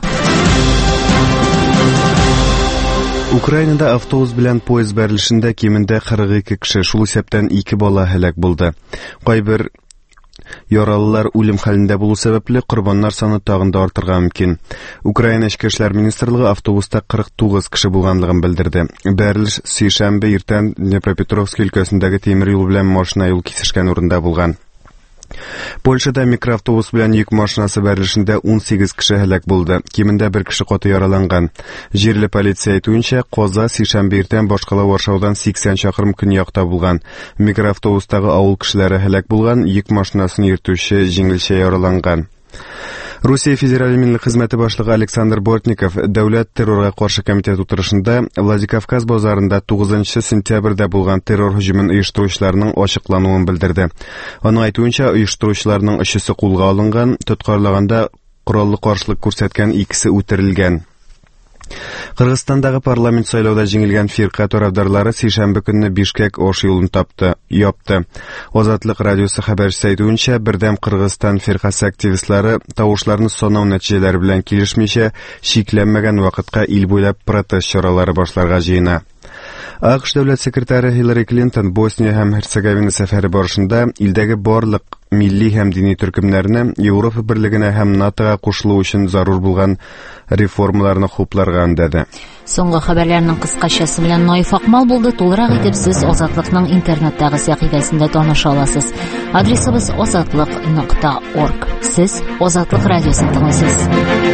Украинада автобус белән поезд бәрелешендә кимендә 42 кеше, шул исәптән 2 бала һәлак булды. Кайбер яралылар үлем хәлендә булу сәбәпле корбаннар саны тагын да артырга мөмкин. Украина Эчке эшләр министрлыгы автобуста 49 кеше булганлыгын белдерде. Бәрелеш сейшәмбе иртән Днепропетровск өлкәсендәге тимер юл белән машина юл кисешкән урында булган. Польшада микроавтобус белән йөк машинасы бәрелешендә 18 кеше һәлак булды. Кимендә 1 кеше каты яраланган. Җирле полиция әйтүенчә, каза сейшәмбе иртән башкала Варшавадан 80 чакрым көньякта булган. Микроавтобустагы авыл кешеләре һәлак булган, йөк машинасын йөртүче җиңелчә яраланган. Русия федераль минлек хезмәте башлыгы Александр Бортников дәүләт террорга каршы комитет утырышында Владикавказ базарында 9 сентябрьдә булган террор һөҗүмен оештыручыларның ачыклануын белдерде. Аның әйтүенчә, оештыручыларның 3-се кулга алынган, тоткарлаганда кораллы каршылык күрсәткән 2-се үтерелгән. Кыргызстандагы парламент сайлауда җиңелгән фирка тарафдарлары сейшәмбе көнне Бишкек Ош юлын япты. Азатлык радиосы хәбәрчесе әйтүенчә, Бердәм Кыргызстан фиркасы активистлары тавышларны санау нәтиҗәләре белән килешмичә, шикләнмәгән вакытка ил буйлап протест чаралары башларга җыена. АКШ дәүләт секретаре Хиллари Клинтон Босния һәм Херцеговина сәфәре барышында илдәге барлык милли һәм дини төркемнәрне Европа берлегенә һәм НАТОга кушылу өчен зарур булган реформаларны хупларга өндәде. Соңгы хәбәрләрнең кыскачасы белән Наиф Акмал булды. Тулырак итеп сез Азатлыкның интернеттагы сәхифәсендә таныша аласыз. Адресыбыз azatlyk.org. Сез Азатлык радиосын тыңлыйсыз.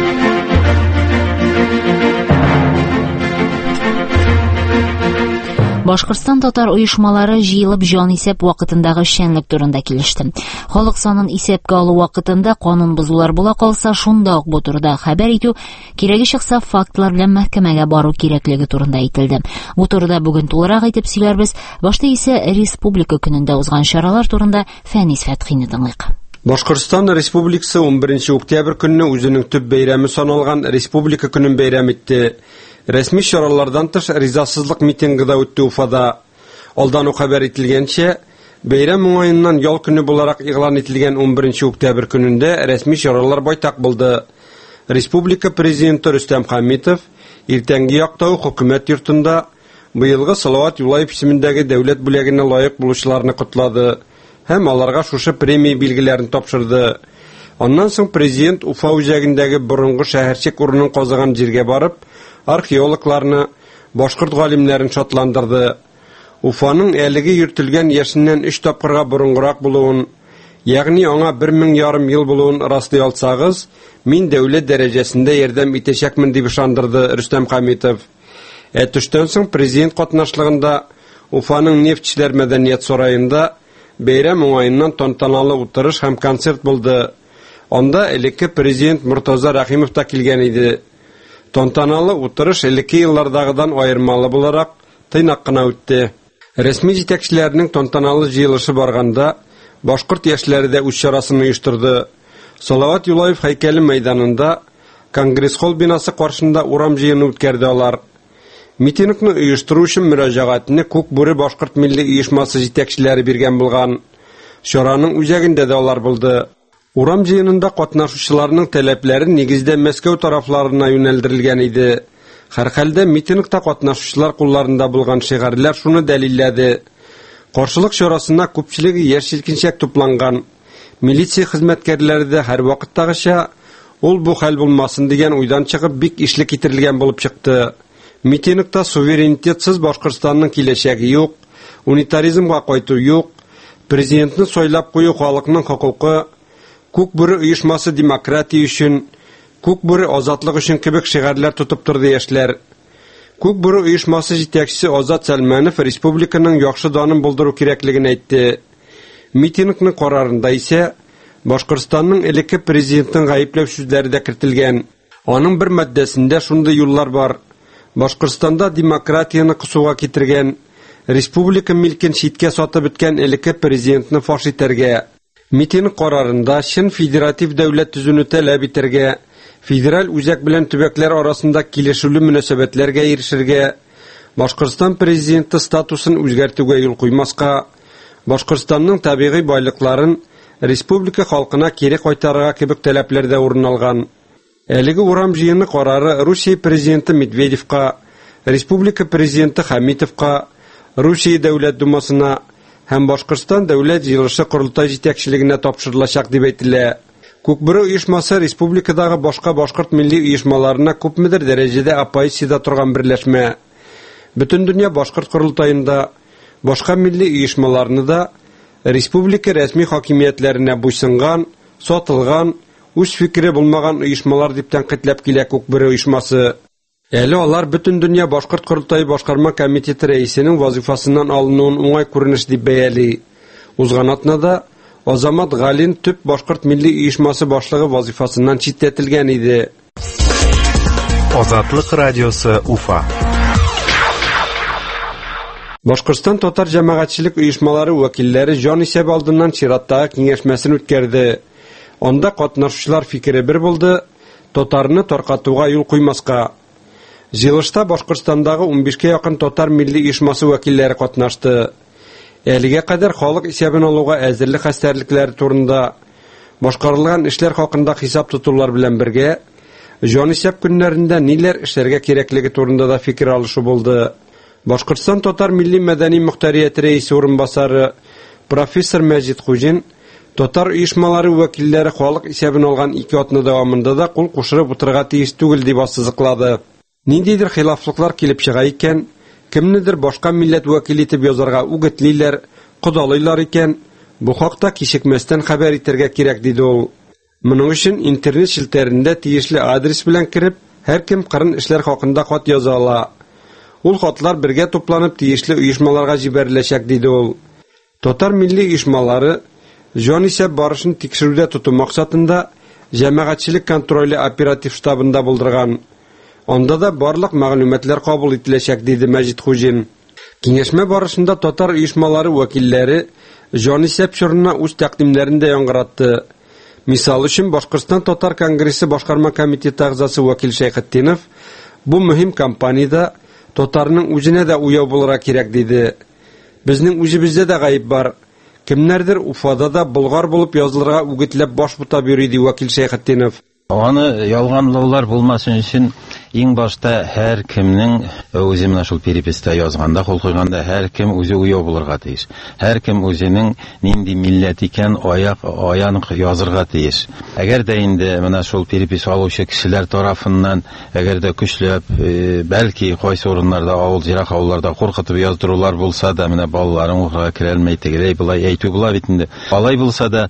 Башкортстан татар оешмалары җыелып җан исәп вакытындагы эшчәнлек турында килеште. Халык санын исәпкә алу вакытында канун бозулар була калса, шунда ук бу турыда хәбәр итү, кирәге чыкса фактлар белән мәхкәмәгә бару кирәклеге турында әйтелде. Бу турыда бүген тулырак итеп сөйләрбез. Башта исә республика көнендә узган чаралар турында Фәнис Фәтхине тыңлыйк. Башкортстан Республикасы 11 октябрь көнне үзенең төп бәйрәме саналган Республика көнен бәйрәм итте. Рәсми чаралардан тыш ризасызлык митинги да үтте Уфада. Алдан ук хәбәр ителгәнчә, бәйрәм уңаеннан ял көне буларак игълан ителгән 11 октябрь көнендә рәсми чаралар байтак булды. Республика президенты Рөстәм Хәмитов иртәнге яктау хөкүмәт йортында быелгы Салават Юлаев исемендәге дәүләт бүләгенә лаек булучыларны котлады һәм аларга шушы премия билгеләрен тапшырды. Аннан соң президент Уфа үзәгендәге борынгы шәһәрчек урынын казыган җиргә барып, археологларны, башкорт галимнәрен шатландырды. Уфаның әлеге йөртелгән яшеннән 3 тапкырга борынгырак булуын, ягъни аңа 1500 ел булуын раслый алсагыз, мин дәүләт дәрәҗәсендә ярдәм итәчәкмен дип ышандырды Рөстәм Хәмитов. Төштән соң президент катнашлыгында Уфаның нефтчеләр мәдәният сараенда бәйрәм уңаеннан тантаналы утырыш һәм концерт булды. Анда элекке президент Муртаза Рәхимов та килгән иде. Тантаналы утырыш элекке еллардагыдан аермалы буларак тыйнак кына үтте. Рәсми җитәкчеләрнең тантаналы җыелышы барганда башкорт яшьләре дә үз чарасын оештырды. Салават Юлаев һәйкәле мәйданында Конгресс холл бинасы каршында урам җыены үткәрде алар. Митингны оештыру өчен мөрәҗәгатьне Күк бүре башкорт милли оешмасы җитәкчеләре биргән булган. Чараның үзәгендә дә алар булды. Урам җыенында катнашучыларның таләпләре нигездә Мәскәү тарафларына юнәлдерелгән иде. Һәрхәлдә митингта катнашучылар кулларында булган шигарләр шуны дәлилләде. Каршылык чарасына күпчелеге яшь-җилкенчәк тупланган. Милиция хезмәткәрләре дә һәр вакыттагыча ул бу хәл булмасын дигән уйдан чыгып бик ишле китерелгән булып чыкты. Митингта суверенитетсыз Башкортстанның киләчәге юк, унитаризмга кайту юк, президентны сойлап кую халыкның хокукы, Күк бүре оешмасы демократия өчен, Күк бүре азатлык өчен кебек шигарләр тотып торды яшьләр. Күк бүре оешмасы җитәкчесе Азат Сәлманов республиканың яхшы данын булдыру кирәклеген әйтте. Митингның карарында исә Башкортстанның элекке президентын гаепләү сүзләре дә кертелгән. Аның бер маддәсендә шундый юллар бар. Башкортстанда демократияны кысуга китергән, республика милкен читкә сатып беткән элекке президентны фаш итәргә. Митинг карарында чын федератив дәүләт төзүне таләп итәргә, федераль үзәк белән төбәкләр арасында килешүле мөнәсәбәтләргә ирешергә, Башкортстан президенты статусын үзгәртүгә юл куймаска, Башкортстанның табигый байлыкларын республика халкына кире кайтарырга кебек таләпләр дә урын алган. Әлеге урам җыены карары Русия президенты Медведевка, республика президенты Хамитовка, Русия дәүләт думасына һәм Башкортстан дәүләт җыелышы курултай җитәкчелегенә тапшырылачак дип әйтелә. Күкбүре оешмасы республикадагы башка башкорт милли оешмаларына күпмедер дәрәҗәдә оппозициядә торган берләшмә. Бөтен дөнья башкорт курултайында башка милли оешмаларны да республика рәсми хакимиятләренә буйсынган, сатылган, үз фикере булмаган оешмалар дип тәнкыйтьләп килә Күкбүре оешмасы. Әле алар бөтен дөнья башкорт курултайы башкарма комитеты рәисенең вазифасыннан алынуын уңай күренеш дип бәяли. Узган атнада Азамат Галин төп башкорт милли оешмасы башлыгы вазифасыннан читтәтелгән иде. Азатлык радиосы Уфа. Башкортстан татар җәмәгатьчелек оешмалары вәкилләре җан исәбе алдыннан чираттагы киңәшмәсен үткәрде. Анда катнашучылар фикере бер булды, татарны таркатуга юл куймаска. Җыелышта Башкортстандагы 15-кә якын татар милли оешмасы вәкилләре катнашты. Әлегә кадәр халык исәбен алуга әзерлек хәстәрлекләре турында, башкарылган эшләр хакында хисап тотулар белән бергә, җан исәп көннәрендә ниләр эшләргә кирәклеге турында да фикер алышу булды. Башкортстан татар милли мәдәни мөхтәрияте рәисе урынбасары профессор Мәҗит Хуҗин татар оешмалары вәкилләре халык исәбен алган 2 атна дәвамында да кул кушырып утырырга тиеш түгел дип ассызыклады. Ниндидер хилафлыклар килеп чыга икән, кемнедер башка милләт вәкил итеп язарга үгетлиләр, кодалыйлар икән, бу хакта кичекмәстән хәбәр итәргә кирәк диде ул. Моның өчен интернет шелтәрендә тиешле адрес белән кирип, һәркем кырын эшләр хакында хат яза ала. Ул хатлар бергә тупланып тиешле оешмаларга җибәреләчәк диде ул. Татар милли оешмалары җан исәп барышын тикшерүдә тоту максатында җәмәгатьчелек контроле оператив штабында булдырган. Анда да барлык мәгълүматлар кабул ителәчәк диде Мәҗит Хуҗин. Киңәшмә барышында татар оешмалары вәкилләре җан исәп чорына үз тәкъдимнәрен дә яңгыратты. Мисал өчен Башкортстан татар конгрессы башкарма комитеты әгъзасы вәкил Шәйхетдинов бу мөһим кампанияда татарның үзенә дә уяу булырга кирәк диде. Безнең үзебездә дә гаип бар. Кемнәрдер Уфада да болгар булып язылырга үгетләп баш бутап йөри ди вәкил Шәйхетдинов. Аны ялганлаулар булмасын өчен иң башта һәр кемнең үзе менә шул переписта язганда, кул куйганда һәр кем үзе уяу булырга тиеш. Һәр кем үзенең нинди милләт икән аян язырга тиеш. Әгәр дә инде менә шул перепис алучы кешеләр тарафыннан әгәр дә көчләп бәлки кайсы урыннарда авыл җирак авылларда куркытып яздырулар булса да, менә балаларын укырга кирә алмый тегеләй булай әйтү була бит инде. Алай булса да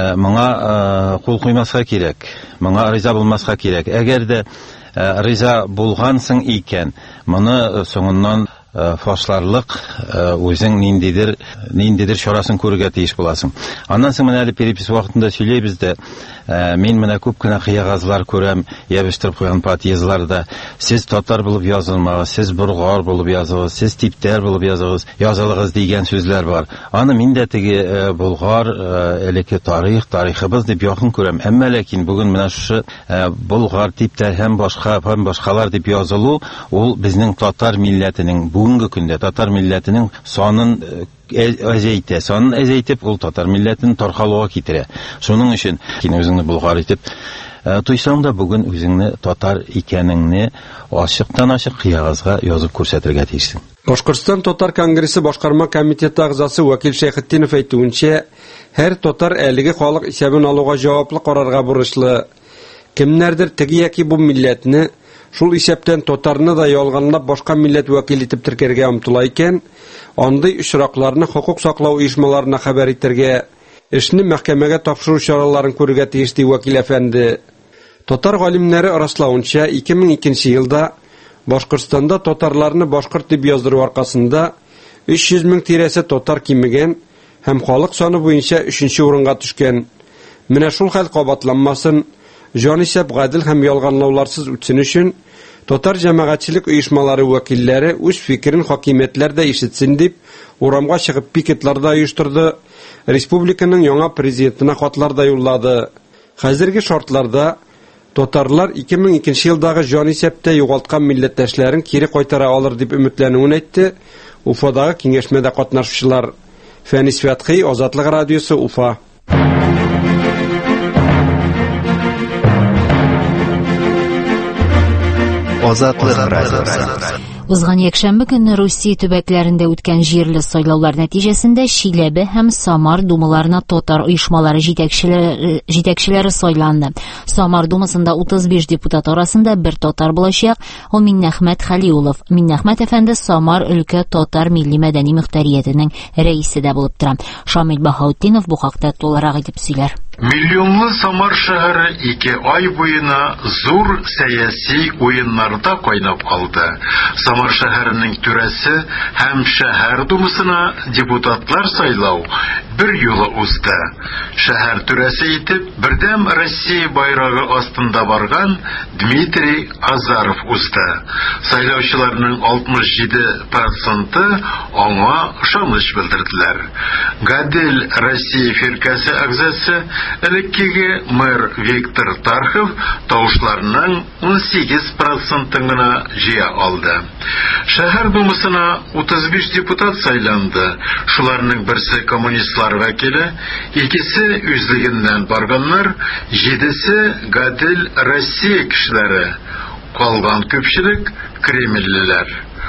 моңа кул куймаска кирәк. Моңа риза булмаска кирәк. Әгәр дә риза булгансың икән, моны соңыннан фашларлык үзең ниндидер чарасын күрергә тиеш буласың. Аннан соң менә әле перепис вакытында сөйләйбез дә, мин менә күп кенә кыягазлар күрәм, ябештырып куйган подъездларда. Сез татар булып язылмагыз, сез болгар булып языгыз, сез типтәр булып язылыгыз дигән сүзләр бар. Аны мин дә теге болгар элекке тарихыбыз дип якын күрәм. Әмма ләкин бүген менә шушы болгар типтәр һәм башкалар дип язылу, ул безнең татар милләтенең бүгенге көндә татар милләтенең санын әзәйтеп, ул татар милләтен таркалуга китерә. Шуның өчен үзеңне болгар итеп туйсаң да бүген үзеңне татар икәнеңне ачыктан-ачык кыягызга язып күрсәтергә тиешсең. Башкортстан Татар Конгрессы башкарма комитеты агзасы Вакил Шәйхетдинов әйтүенчә, һәр татар әлеге халык исәбен алуга җаваплы карарга бурычлы. Кемнәрдер теге яки бу милләтне, шул исәптән татарны да ялганлап башка милләт вәкил итеп теркәргә омтыла икән, андый очракларны хукук саклау оешмаларына хәбәр итәргә, эшне мәхкәмәгә тапшыру чараларын күрергә тиеш ди Вакил әфәнде. Татар галимнәре раславынча, 2002 елда Башкортстанда татарларны башкорт дип яздыру аркасында 300 мең тирәсе татар кимегән һәм халык саны буенча 3нче урынга төшкән. Менә шул хәл кабатланмасын, җанисәп гадел һәм ялганлауларсыз үтсен өчен татар җәмәгатьчелек оешмалары вәкилләре үз фикерен хакимиятләрдә ишетсен дип урамга чыгып пикетларда оештырды, республиканың яңа президентына хатлар да юллады. Хәзерге шартларда татарлар 2002 елдагы җанисәптә югалткан милләттәшләрен кире кайтара алыр дип өметләнүен әйтте Уфадагы киңәшмәдә катнашучылар. Фәнис Фәтхи, Азатлык радиосы, Уфа. Азатлык радиосы. Узган якшәмбе көнне Русия төбәкләрендә үткән җирле сайлаулар нәтиҗәсендә Чиләбе һәм Самар думаларына татар оешмалары җитәкчеләре сайланды. Самар думасында 35 депутат арасында бер татар булачак, ул Миннәхмәт Хәлиулов. Миннәхмәт әфәнде Самар өлкә татар милли мәдәни мөхтәриятенең рәисе дә булып тора. Шамил Баһаутдинов бу хакта тулырак итеп сөйләр. Миллионлы Самар шәһәре 2 ай буена зур сәяси уеннарда кайнап калды. Самар шәһәренең түрәсе һәм шәһәр думасына депутатлар сайлау бер юлы узды. Шәһәр түрәсе итеп бердәм Россия байрагы астында барган Дмитрий Азаров узды. Сайлаучыларның 67% аңа ышаныч белдерделәр. Гадел Россия фиркасы агзасы элеккеге мэр Виктор Тархов тавышларның 18% гына җыя алды. Шәһәр думасына 35 депутат сайланды. Шуларның берсе коммунистлар вәкиле, икесе үзлегеннән барганнар, 7се Гадел Россия кешеләре. Калган күпчелек Кремльлеләр.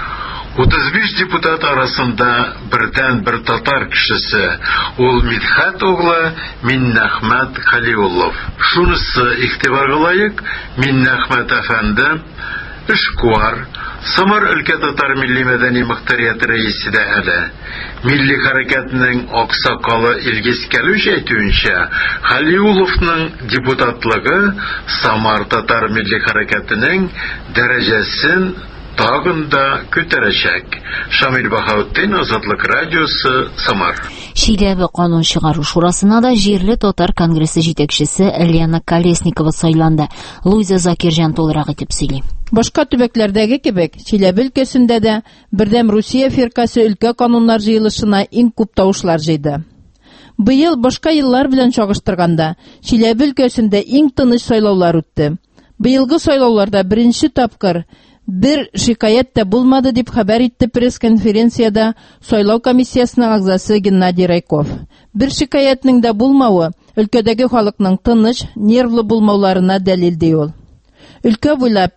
35 депутат арасында бердән бер татар кешесе, ул Мидхәт углы Миннәхмәт Хәлиулов. Шунысы игътибарга лаек, Миннәхмәт әфәнде эшкуар, Самар өлкә татар милли мәдәни мөхтәрияте рәисе дә әле. Милли хәрәкәтнең аксакалы Илгиз Кәлүш әйтүенчә, Хәлиуловның депутатлыгы Самар татар милли хәрәкәтенең дәрәҗәсен тагын да күтәрәчәк. Шамил Баһаутдин, Азатлык радиосы, Самар. Чиләбе канун чыгару шурасына да җирле татар конгрессы җитәкчесе Лена Колесникова сайланды. Луиза Закирҗан тулырак итеп сөйли. Башка төбәкләрдәге кебек, Чиләбе өлкәсендә дә бердәм Русия фиркасы өлкә кануннар җыелышына иң күп тавышлар җыйды. Быел башка еллар белән чагыштырганда, Чиләбе өлкәсендә иң тыныч сайлаулар үтте. Быелгы сайлауларда беренче тапкыр бер шикаят та булмады дип хәбәр итте пресс-конференцияда сайлау комиссиясының агзасы Геннадий Райков. Бер шикаятның да булмавы өлкәдәге халыкның тыныч, нервлы булмауларына дәлил ди ул. Өлкә буйлап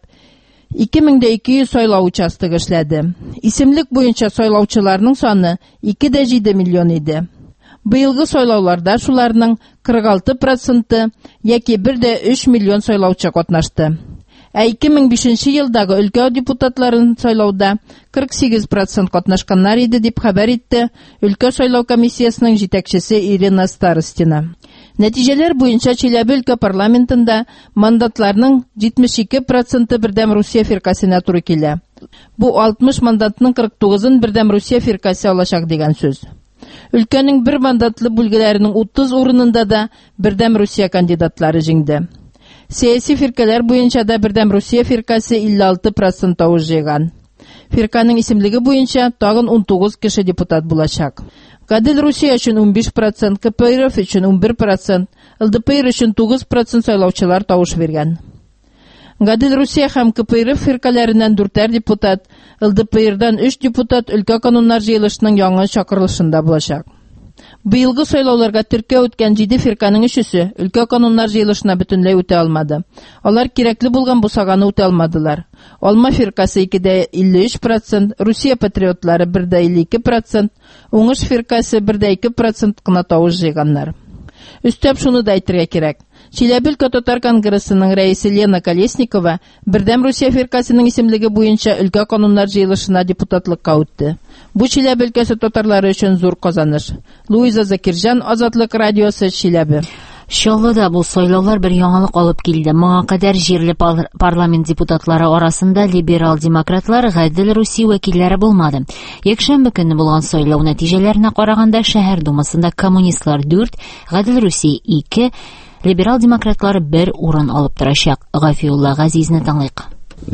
2200 сайлау участогы эшләде. Исемлек буенча сайлаучыларның саны 2,7 миллион иде. Быелгы сайлауларда шуларның 46% яки 1,3 миллион сайлаучы катнашты. 2005 елдагы өлкә депутатларын сайлауда 48% катнашканнар иде дип хәбәр итте өлкә сайлау комиссиясының җитәкчесе Ирина Старостина. Нәтиҗәләр буенча Чиләбе өлкә парламентында мандатларның 72% бердәм Русия фиркасына туры килә. Бу 60 мандатның 49-ын Бердәм Русия фиркасы алачак дигән сүз. Өлкәнең бер мандатлы бүлгеләренең 30 урынында да Бердәм Русия кандидатлары җиңде. Сәяси фиркалар буенча да Бердәм Русия фиркасы 56% тавыш җыйган. Фирканың исемлеге буенча тагын 19 кеше депутат булачак. Гадел Русия өчен 15%, КПРФ өчен 11%, ЛДПР өчен 9% сайлаучылар тавыш биргән. Гадел Русия һәм КПРФ фиркаларыннан 4 депутат, ЛДПРдан 3 депутат өлкә кануннар җыелышының яңа чакырылышында булачак. Быелгы сайлауларга теркәү үткән 7 фирканың 3-се өлкә кануннар җыелышына бөтенләй үтә алмады. Алар кирәкле булган бусаганы үтә алмадылар. Алма фиркасы 2,53%, Русия патриотлары 1,52%, Уңыш фиркасы 1,2% кына тавыш җыйганнар. Өстәп шуны да әйтергә кирәк. Чиләбе татар конгрессының рәисе Лена Колесникова Бердәм Русия фиркасының исемлеге буенча өлкә кануннар җыелышына депутатлыкка үтте. Бу Чиләбе өлкәсе татарлары өчен зур казаныш. Луиза Закирҗан, Азатлык радиосы, Чиләбе. Чаллыда бу сайлаулар бер яңалык алып килде. Моңа кадәр җирле парламент депутатлары арасында либерал-демократлар, Гадел Русия вәкилләре булмады. Якшәмбе көнне булган сайлау нәтиҗәләренә караганда шәһәр думасында коммунистлар 4, Гадел Русия 2, либерал-демократлар 1 урын алып торачак. Гафиулла Газизне тыңлыйк.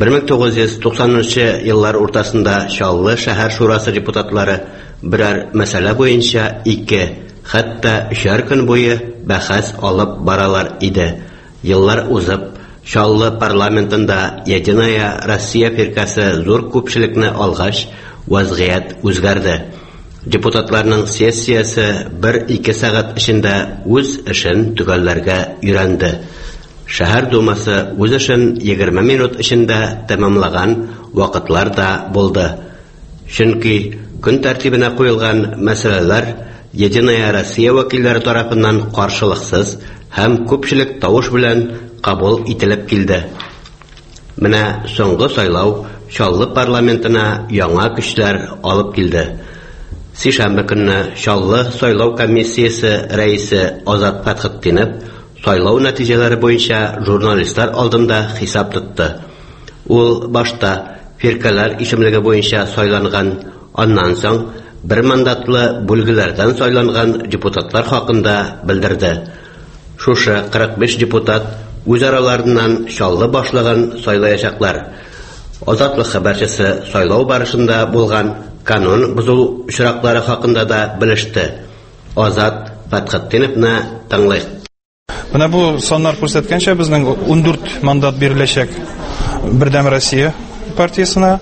1990 еллар уртасында Чаллы шәһәр шурасы депутатлары берәр мәсьәлә буенча 2, хәтта 3 көн буе бәхәс алып баралар иде. Еллар узып, Чаллы парламентында Единая Россия фиркасы зур күпчелекне алгач, вазгыять үзгәрде. Депутатларның сессиясе 1-2 сәгать эчендә үз эшен төгәлләргә өйрәнде. Шәһәр думасы үз эшен 20 минут эчендә тәмамлаган вакытлар да булды. Чөнки көн тәртибенә куелган мәсьәләләр Единая Россия вәкилләре тарафыннан каршылыксыз һәм күпчелек тавыш белән кабул ителеп килде. Менә соңгы сайлау Чаллы парламентына яңа көчләр алып килде. Сишәмбе көнне Чаллы сайлау комиссиясе рәисе Азат Фәтхетдинов сайлау нәтиҗәләре буенча журналистлар алдында хисап тотты. Ул башта фиркалар исемлеге буенча сайланган, аннан соң бер мандатлы бүлгеләрдән сайланган депутатлар хакында белдерде. Шушы 45 депутат үз араларыннан Чаллы башлыгын сайлаячаклар. Азатлык хәбәрчесе сайлау барышында булган канун бузу очраклары хакында да белеште. Азат Фәтхетдиновны тыңлыйк. Менә бу саннар күрсәткәнчә безнең 14 мандат биреләчәк Бердәм Россия партиясына,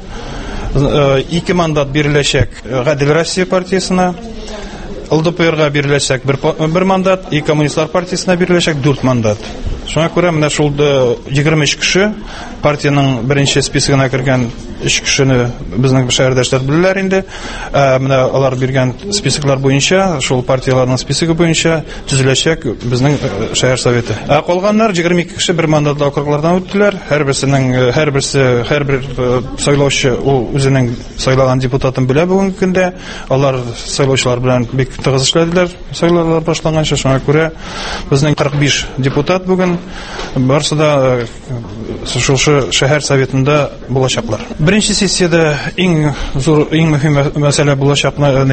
2 мандат биреләчәк Гадел Россия партиясына, ЛДПРга биреләчәк 1 мандат, и Коммунистлар партиясына биреләчәк 4 мандат. Шуңа күрә менә шул 23 кеше партияның беренче списогына кергән 3 кешене безнең шәһәрдәшләр беләләр инде. Менә алар биргән списоклар буенча, шул партияларның списогы буенча төзеләчәк безнең шәһәр советы. Калганнар 22 кеше бер мандатлы округлардан үттеләр. Һәр бер сайлаучы ул үзенең сайлаган депутатын белә бүгенге көндә. Алар сайлаучылар белән бик тыгыз эшләделәр сайлаулар башланганча. Шуңа күрә безнең 45 депутат бүген барысы да шушы шәһәр советында булачаклар. Беренче сессиядә иң мөһим мәсьәлә булачак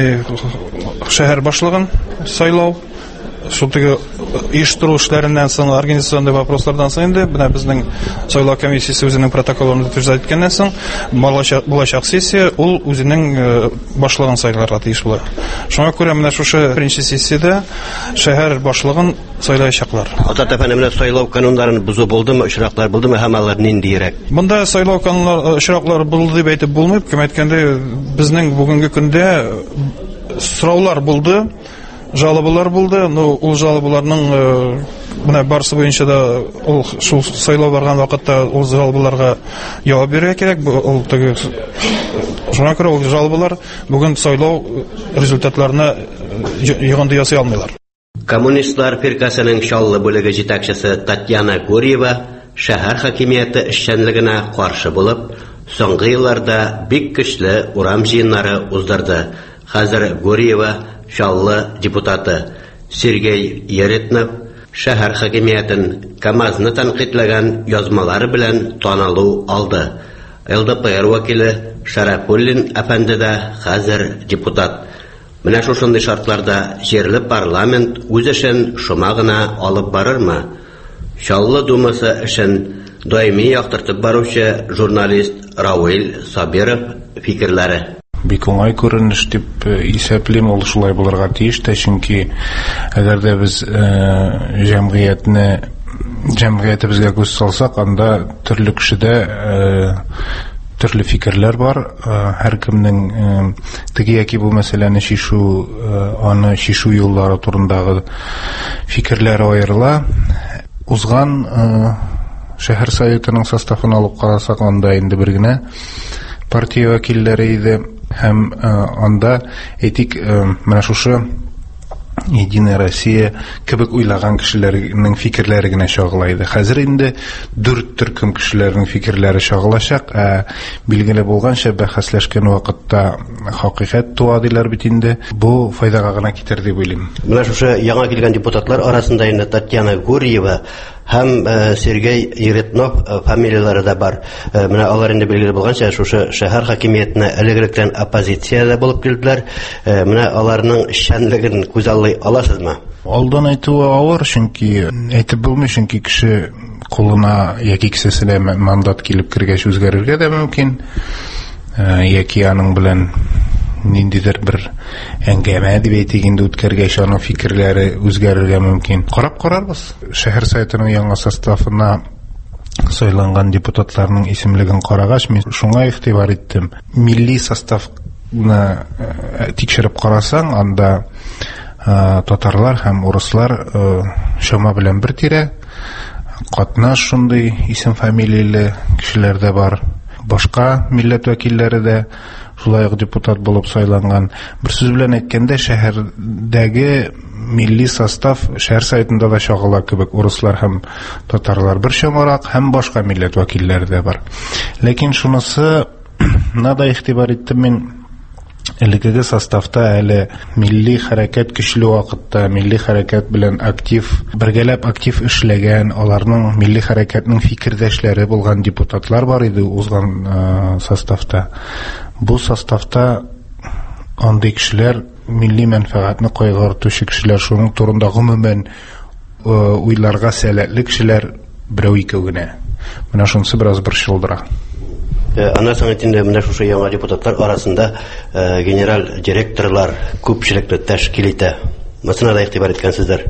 шәһәр башлыгын сайлау. Шул теге оештыру эшләреннән соң, организационный вопрослардан соң инде безнең сайлау комиссиясе үзенең протоколын утверждать иткәннән соң булачак сессия ул үзенең башлыгын сайларга тиеш була. Шуңа күрә менә шушы беренче сессиядә шәһәр башлыгын сайлаячаклар. Азат әфәнде, менә сайлау кануннарын бузу булдымы, очраклар булдымы, һәм алар ниндирәк? Монда сайлау канунлары очраклар булды дип әйтеп булмый. Кем әйткәндә, безнең бүгенге көндә сораулар булды. Жалобалар булды. Ул жалобаларның менә барысы буенча да ул шул сайлау барган вакытта ул жалобаларга җавап бирергә кирәк. Ул теге шуңа күрә ул жалобалар бүген сайлау результатларына йогынды ясый алмыйлар. Коммунистлар фиркасының Чаллы бүлеге җитәкчесе Татьяна Гурьева шәһәр хакимияте эшчәнлегенә каршы булып, соңгы елларда бик көчле урам җыеннары уздырды. Хәзер Гурьева Чаллы депутаты Сергей Еретнов шәһәр хакимиятен КамАЗны тәнкыйтьләгән язмалары белән таналу алды. ЛДПР вәкиле Шарапуллин әфәнде дә хәзер депутат. Менә шушындый шартларда җирле парламент үз эшен шома гына алып барырмы? Чаллы думасы эшен даими яктыртып баручы журналист Рауил Сабиров фикерләре. Бик уңай күренеш дип исәплим, ул шулай булырга тиеш тә, чөнки әгәр дә без җәмгыятебезгә күз салсак, анда төрле кешедә төрле фикерләр бар. Һәр кемнең теге яки бу мәсьәләне аны шишу юллары турындагы фикерләре аерыла. Узган шәһәр советының составын алып карасак, анда инде бер генә партия вәкилләре иде. Һәм анда әйтик, менә шушы Единая Россия кебек уйлаган кешеләрнең фикерләре генә чагыла иде. Хәзер инде 4 төркем кешеләрнең фикерләре чагылачак. Билгеле булганча, бәхәсләшкән вакытта хакыйкать туа диләр бит инде. Бу файдага гына китер дип уйлыйм. Менә шушы яңа килгән депутатлар арасында инде Татьяна Гурьева һәм Сергей Еретнов фамилиялары да бар. Менә алар инде билгеле булганча, шушы шәһәр хакимиятенә элегрәктән оппозициядә булып килделәр. Менә аларның эшчәнлеген күз аласызмы? Алдан әйтүе авыр, чөнки әйтеп булмый, чөнки кеше кулына яки кесәсенә мандат килеп кергәч үзгәрергә дә мөмкин. Яки аның белән ниндидер бер әңгәмә дип әйтик инде үткәргәч, аның фикерләре үзгәрергә мөмкин. Карап карарбыз. Шәһәр советының яңа составына сайланган депутатларның исемлеген карагач, мин шуңа игътибар иттем. Милли составны тикшереп карасаң, анда татарлар һәм урыслар шома белән бер тирә. Катнаш шундый исем-фамилияле кешеләр дә бар. Башка милләт вәкилләре дә шулай ук депутат булып сайланган. Бер сүз белән әйткәндә, шәһәрдәге милли состав шәһәр советында да чагыла кебек. Урыслар һәм татарлар бер чамарак, һәм башка милләт вәкилләре дә бар. Ләкин шунысы нада игътибар иттем мин, әлеге составта әле милли хәрәкәт көчле вакытта, милли хәрәкәт белән бергәләп актив эшләгән, аларның милли хәрәкәтнең фикердәшләре булган депутатлар бар иде узган составта. Бу составта андый кешеләр, милли мәнфәгатьне кайгыртучы кешеләр, шуның турында гомумән уйларга сәләтле кешеләр берәү-икәү генә. Менә шунысы бераз борчылдыра. Ана сәнгатендә менә шушы яңа депутатлар арасында генераль директорлар күпчелекне тәшкил итә. Масына да игътибар иткәнсездер.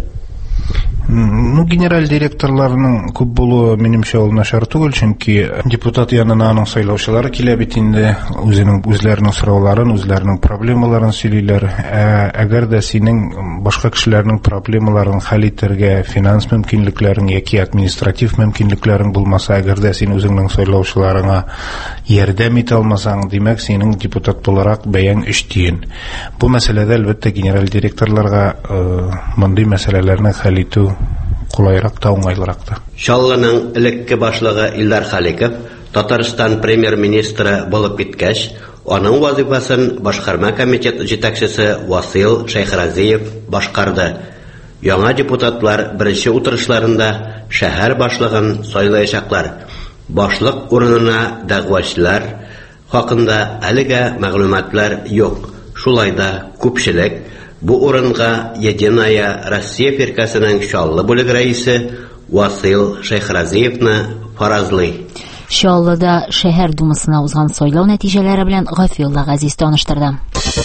Генераль директорларның күп булуы минемчә ул начар түгел, чөнки депутат янына аның сайлаучылары килә бит инде, үзләренең сорауларын, үзләренең проблемаларын сөйлиләр. Әгәр дә синең башка кешеләрнең проблемаларын хәл итәргә финанс мөмкинлекләрең яки административ мөмкинлекләрең булмаса, әгәр дә син үзеңнең сайлаучыларыңа ярдәм итә алмасаң, димәк, синең депутат буларак бәяң эш тиен. Бу мәсьәләдә әлбәттә генераль директорларга мондый мәсьәләләрне хәл итү кулайрак та, уңайлырак та. Чаллының элекке башлыгы Илдар Халиков Татарстан премьер-министры булып киткәч, аның вазифасын башкарма комитет җитәкчесе Васил Шәйхразиев башкарды. Яңа депутатлар беренче утырышларында шәһәр башлыгын сайлаячаклар. Башлык урынына дәгъвачылар хакында әлегә мәгълүматлар юк. Шулай да күпчелек бу урынга Единая Россия фиркасының Чаллы бүлеге рәисе Васил Шәйхразиевны фаразлый. Чаллыда шәһәр думасына узган сайлау нәтиҗәләре белән Гафиулла Газиз таныштырды.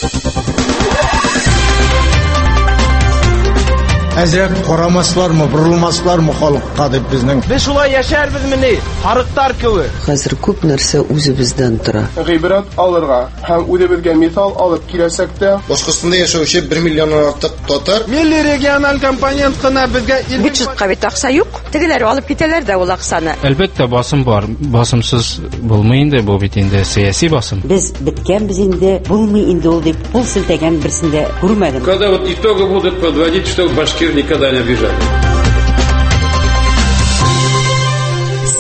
Әзрәк карамаслармы, бурылмаслармы халыкка дип безнең. Без шулай яшәрбез мени, харыктар кебек. Хәзер күп нәрсә үзебездән тора. Гыйбрат алырга һәм үзебезгә мисал алып киләсәк тә, Башкортстанда яшәүче 1 миллионнан артык татар. Милли региональ компонент кына безгә бюджетка бит акча юк. Тегеләр алып китәләр дә ул акчаны. Әлбәттә басым бар. Басымсыз булмый инде, бу бит инде сиясәт басым. Без биткәнбез инде, булмый инде ул дип кул селтәгән берсендә күрмәдем. Когда вот итоги будут подводить, что Башкир никогда не обижали.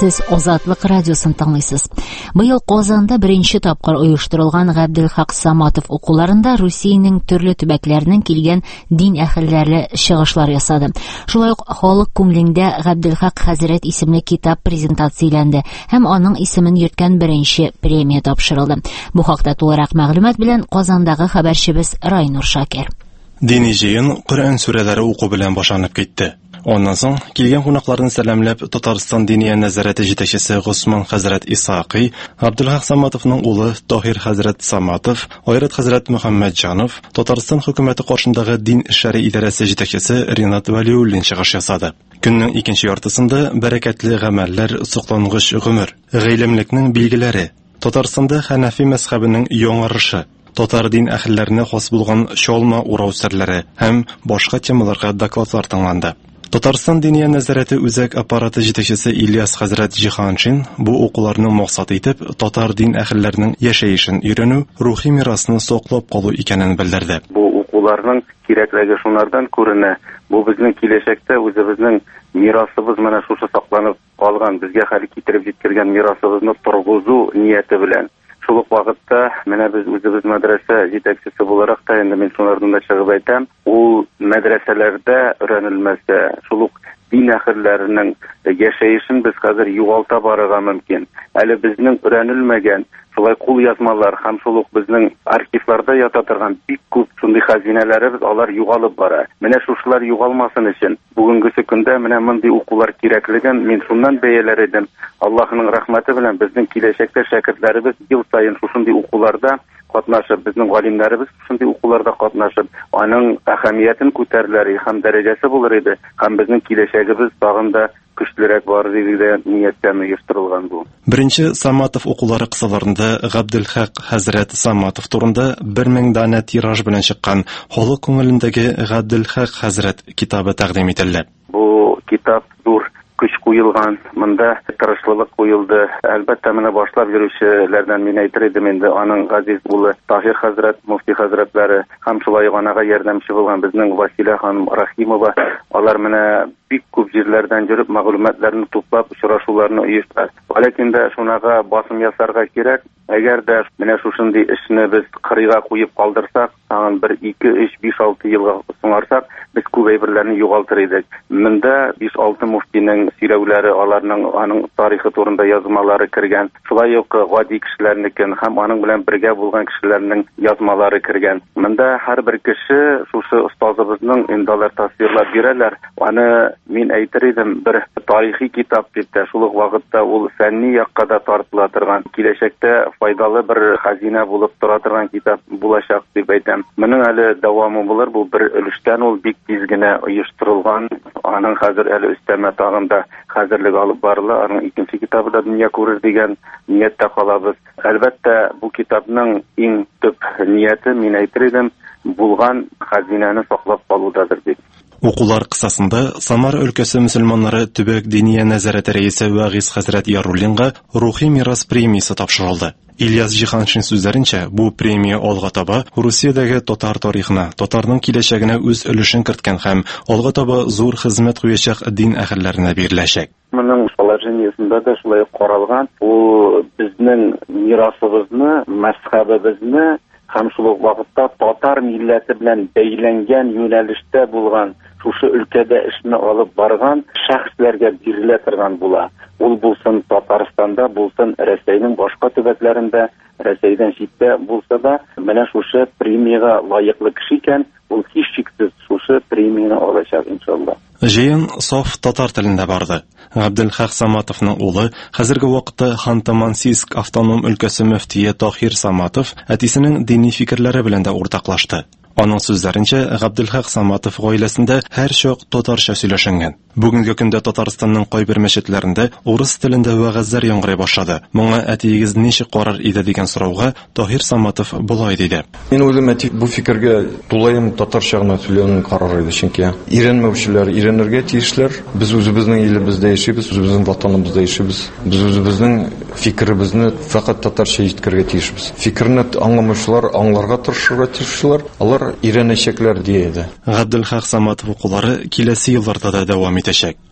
Сез Азатлык радиосын тыңлыйсыз. Быел Казанда беренче тапкыр оештырылган Габделхак Саматов укуларында Русиянең төрле төбәкләреннән килгән дин әһелләре чыгышлар ясады. Шулай ук халык күңелендә Габделхак хәзрәт исемле китап презентацияләнде һәм аның исемен йөрткән беренче премия тапшырылды. Бу хакта тулырак мәгълүмат белән Казандагы хәбәрчебез Райнур Шакир. Дини җыен Коръән сүрәләре уку белән башланып китте. Оннан соң килгән кунакларны сәламләп Татарстан дини нәзарәте җитәкчесе Госман хәзрәт Исаакый, Габделхак Саматовның улы Тахир хәзрәт Саматов, Айрат хәзрәт Мөхәммәтҗанов, Татарстан хөкүмәте каршындагы дин эшләре идарәсе җитәкчесе Ринат Вәлиуллин чыгыш ясады. Көннең икенче яртысында бәрәкәтле гамәлләр, соклангыч гомер, гыйлемлекнең билгеләре, Татарстанда Хәнәфи мәзһәбенең яңарышы, татар дин әһелләренә хас булган чалма урау серләре һәм башка темаларга докладлар тыңланды. Татарстан дини нәзарәте үзәк аппараты җитәкчесе Ильяс хәзрәт Җиһаншин бу укуларны максат итеп татар дин әһелләренең яшәешен өйрәнү, рухи мирасны саклап калу икәнен белдерде. Бу укуларның кирәклеге шунардан күренә. Бу безнең киләчәктә үзебезнең мирасыбыз менә шушы сакланып калган, безгә хәл китереп җиткергән мирасыбызны торгызу нияте белән. Шул ук вакытта менә без үзебез мәдрәсә җитәкчесе буларак та инде мин шулардан да чыгып әйтәм, ул мәдрәсәләрдә өйрәнелмәсә, шул ук дин әһелләренең яшәешен без хәзер югалта барырга мөмкин. Әле безнең өйрәнелмәгән шулай кул язмалар һәм шул ук безнең архивларда ята торган бик күп шундый хәзинәләребез алар югалып бара. Менә шушылар югалмасын өчен бүгенгесе көндә менә мондый укулар кирәклеген мин шуннан бәяләр идем. Аллаһның рәхмәте белән безнең киләчәктә шәкертләребез ел саен шушындый укуларда катнашып, безнең галимнәребез шушындый укуларда катнашып, аның әһәмиятен күтәрерләр һәм дәрәҗәсе булыр иде. Һәм безнең киләчәгебез тагын да көчлерәк барыр диде нияттән оештырылган бу. Беренче Саматов укулары кысаларында Габделхак хәзрәт Саматов турында 1000 данә тираж белән чыккан халык күңелендәге Габделхак хәзрәт китабы тәкъдим ителде. Бу китап зур көч куелган, монда тырышлык куелды. Әлбәттә, менә башлап йөрүчеләрдән мин әйтер идем инде, аның газиз улы Тахир хәзрәт, муфти хәзрәтләре һәм шулай анага ярдәмче булган безнең Василә ханым Рахимова, алар менә бик күп җирләрдән йөреп мәгълүматларны туплап, очрашуларны оештыралар. Ләкин дә шунага басым ясарга кирәк. Әгәр дә менә шушындый эшне без кырыйга куеп калдырсак, тагын 1, 2, 3, 5, 6 елга соңарсак, без күп әйберләрне югалтыр идек. Монда 5-6 муфтиның сөйләүләре, аларның аның тарихы турында язмалары кергән. Шулай ук гади кешеләрнекен һәм аның белән бергә булган кешеләрнең язмалары кергән. Монда һәрбер кеше шушы остазыбызның индалар тасвирлап бирәләр. Аны мин әйтер идем, бер тарихи китап дип тә, шул ук вакытта ул фәнни якка да тартыла торган, киләчәктә файдалы бер хәзинә булып тора торган китап булачак дип әйтәм. Моның әле дәвамы булыр, бу бер өлештән ул бик тиз генә оештырылган. Аның хәзер әле өстәмә тагын да хәзерлек алып барыла. Аның икенче китабы да дөнья күрер дигән ниятта калабыз. Әлбәттә, бу китапның иң төп нияте, мин әйтер идем, булган хәзинәне саклап калудадыр дип. Укулар кысасында Самар өлкәсе мөселманнары төбәк дини нәзарәте рәисе Вагиз хәзрәт Яруллинга рухи мирас премиясе тапшырылды. Ильяс Җиһаншин сүзләренчә, бу премия алга таба Русиядәге татар тарихына, татарның киләчәгенә үз өлешен керткән һәм алга таба зур хезмәт куячак дин әһелләренә биреләчәк. Моның положениесендә дә шулай каралган. Ул безнең мирасыбызны, мәзһәбебезне һәм шул ук вакытта татар милләте белән бәйләнгән юнәлештә булган, шушы өлкәдә эшне алып барган шәхесләргә бирелә торган була. Ул булсын Татарстанда, булсын Рәсәйнең башка төбәкләрендә, Рәсәйдән читтә булса да, менә шушы премияга лаеклы кеше икән, ул һичшиксез шушы премияны алачак иншалла. Җыен саф татар телендә барды. Габделхак Саматовның улы хәзерге вакытта Ханты-Мансийск автоном өлкәсе мөфтие Тахир Саматов әтисенең дини фикерләре белән дә уртаклашты. Аның сүзләренчә, Габделхак Саматов гаиләсендә һәр чак татарча сөйләшенгән. Бүгенге көндә Татарстанның кайбер мәчетләрендә урыс телендә вәгазьләр яңгырый башлады. Моңа әтиегез ничек карар иде дигән сорауга Тахир Саматов булай диде. Мин уйлыйм, әти бу фикергә тулаем татарча гына сөйләүне карар иде, чөнки өйрәнмәүчеләр өйрәнергә тиешләр. Без үзебезнең илебездә яшибез, үзебезнең ватаныбызда яшибез. Без үзебезнең фикеребезне фақат татарча җиткергә тиешбез. Фикерне аңламаучылар аңларга тырышырга тиешләр. Алар өйрәнәчәкләр диде. Габделхак Саматов укулары киләсе елларда да дәвам итәчәк.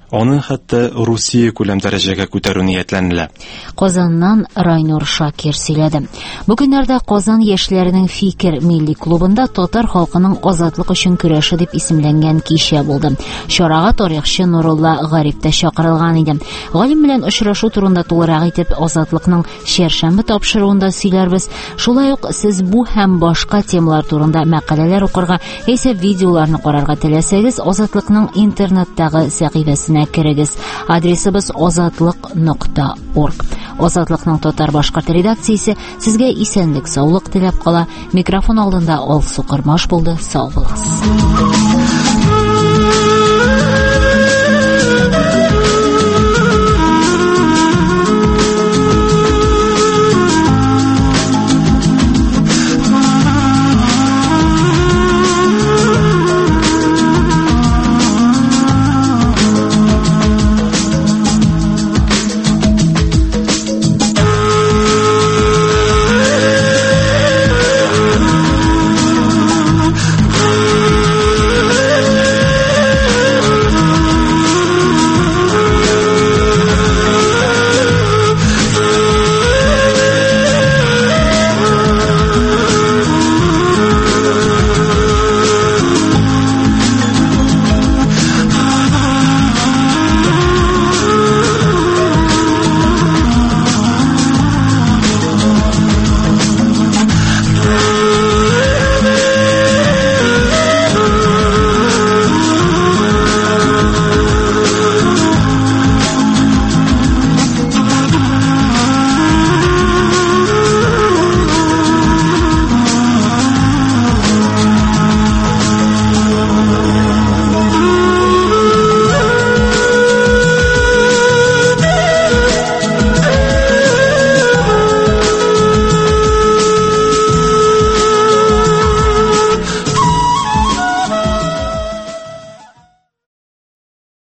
Аны хәтта Русия күләм дәрәҗәгә күтәрү ниятләнелә. Казаннан Райнур Шакир сөйләде. Бу көннәрдә Казан яшьләренең Фикер милли клубында татар халкының азатлык өчен көрәше дип исемләнгән кичә булды. Чарага тарихчы Нурулла Гарип тә чакырылган иде. Галим белән очрашу турында тулырак итеп азатлыкның чәршәмбе тапшыруында сөйләрбез. Шулай ук сез бу һәм башка темалар турында мәкаләләр укырга, яисә видеоларны карарга теләсәгез, Азатлыкның интернеттагы сәхифәсенә керегез. Адресыбыз azatlyk.org. Азатлыкның татар-башкорт редакциясе сезгә исәнлек, саулык теләп кала. Микрофон алдында Алсу Кырмаш булды. Сау булыгыз.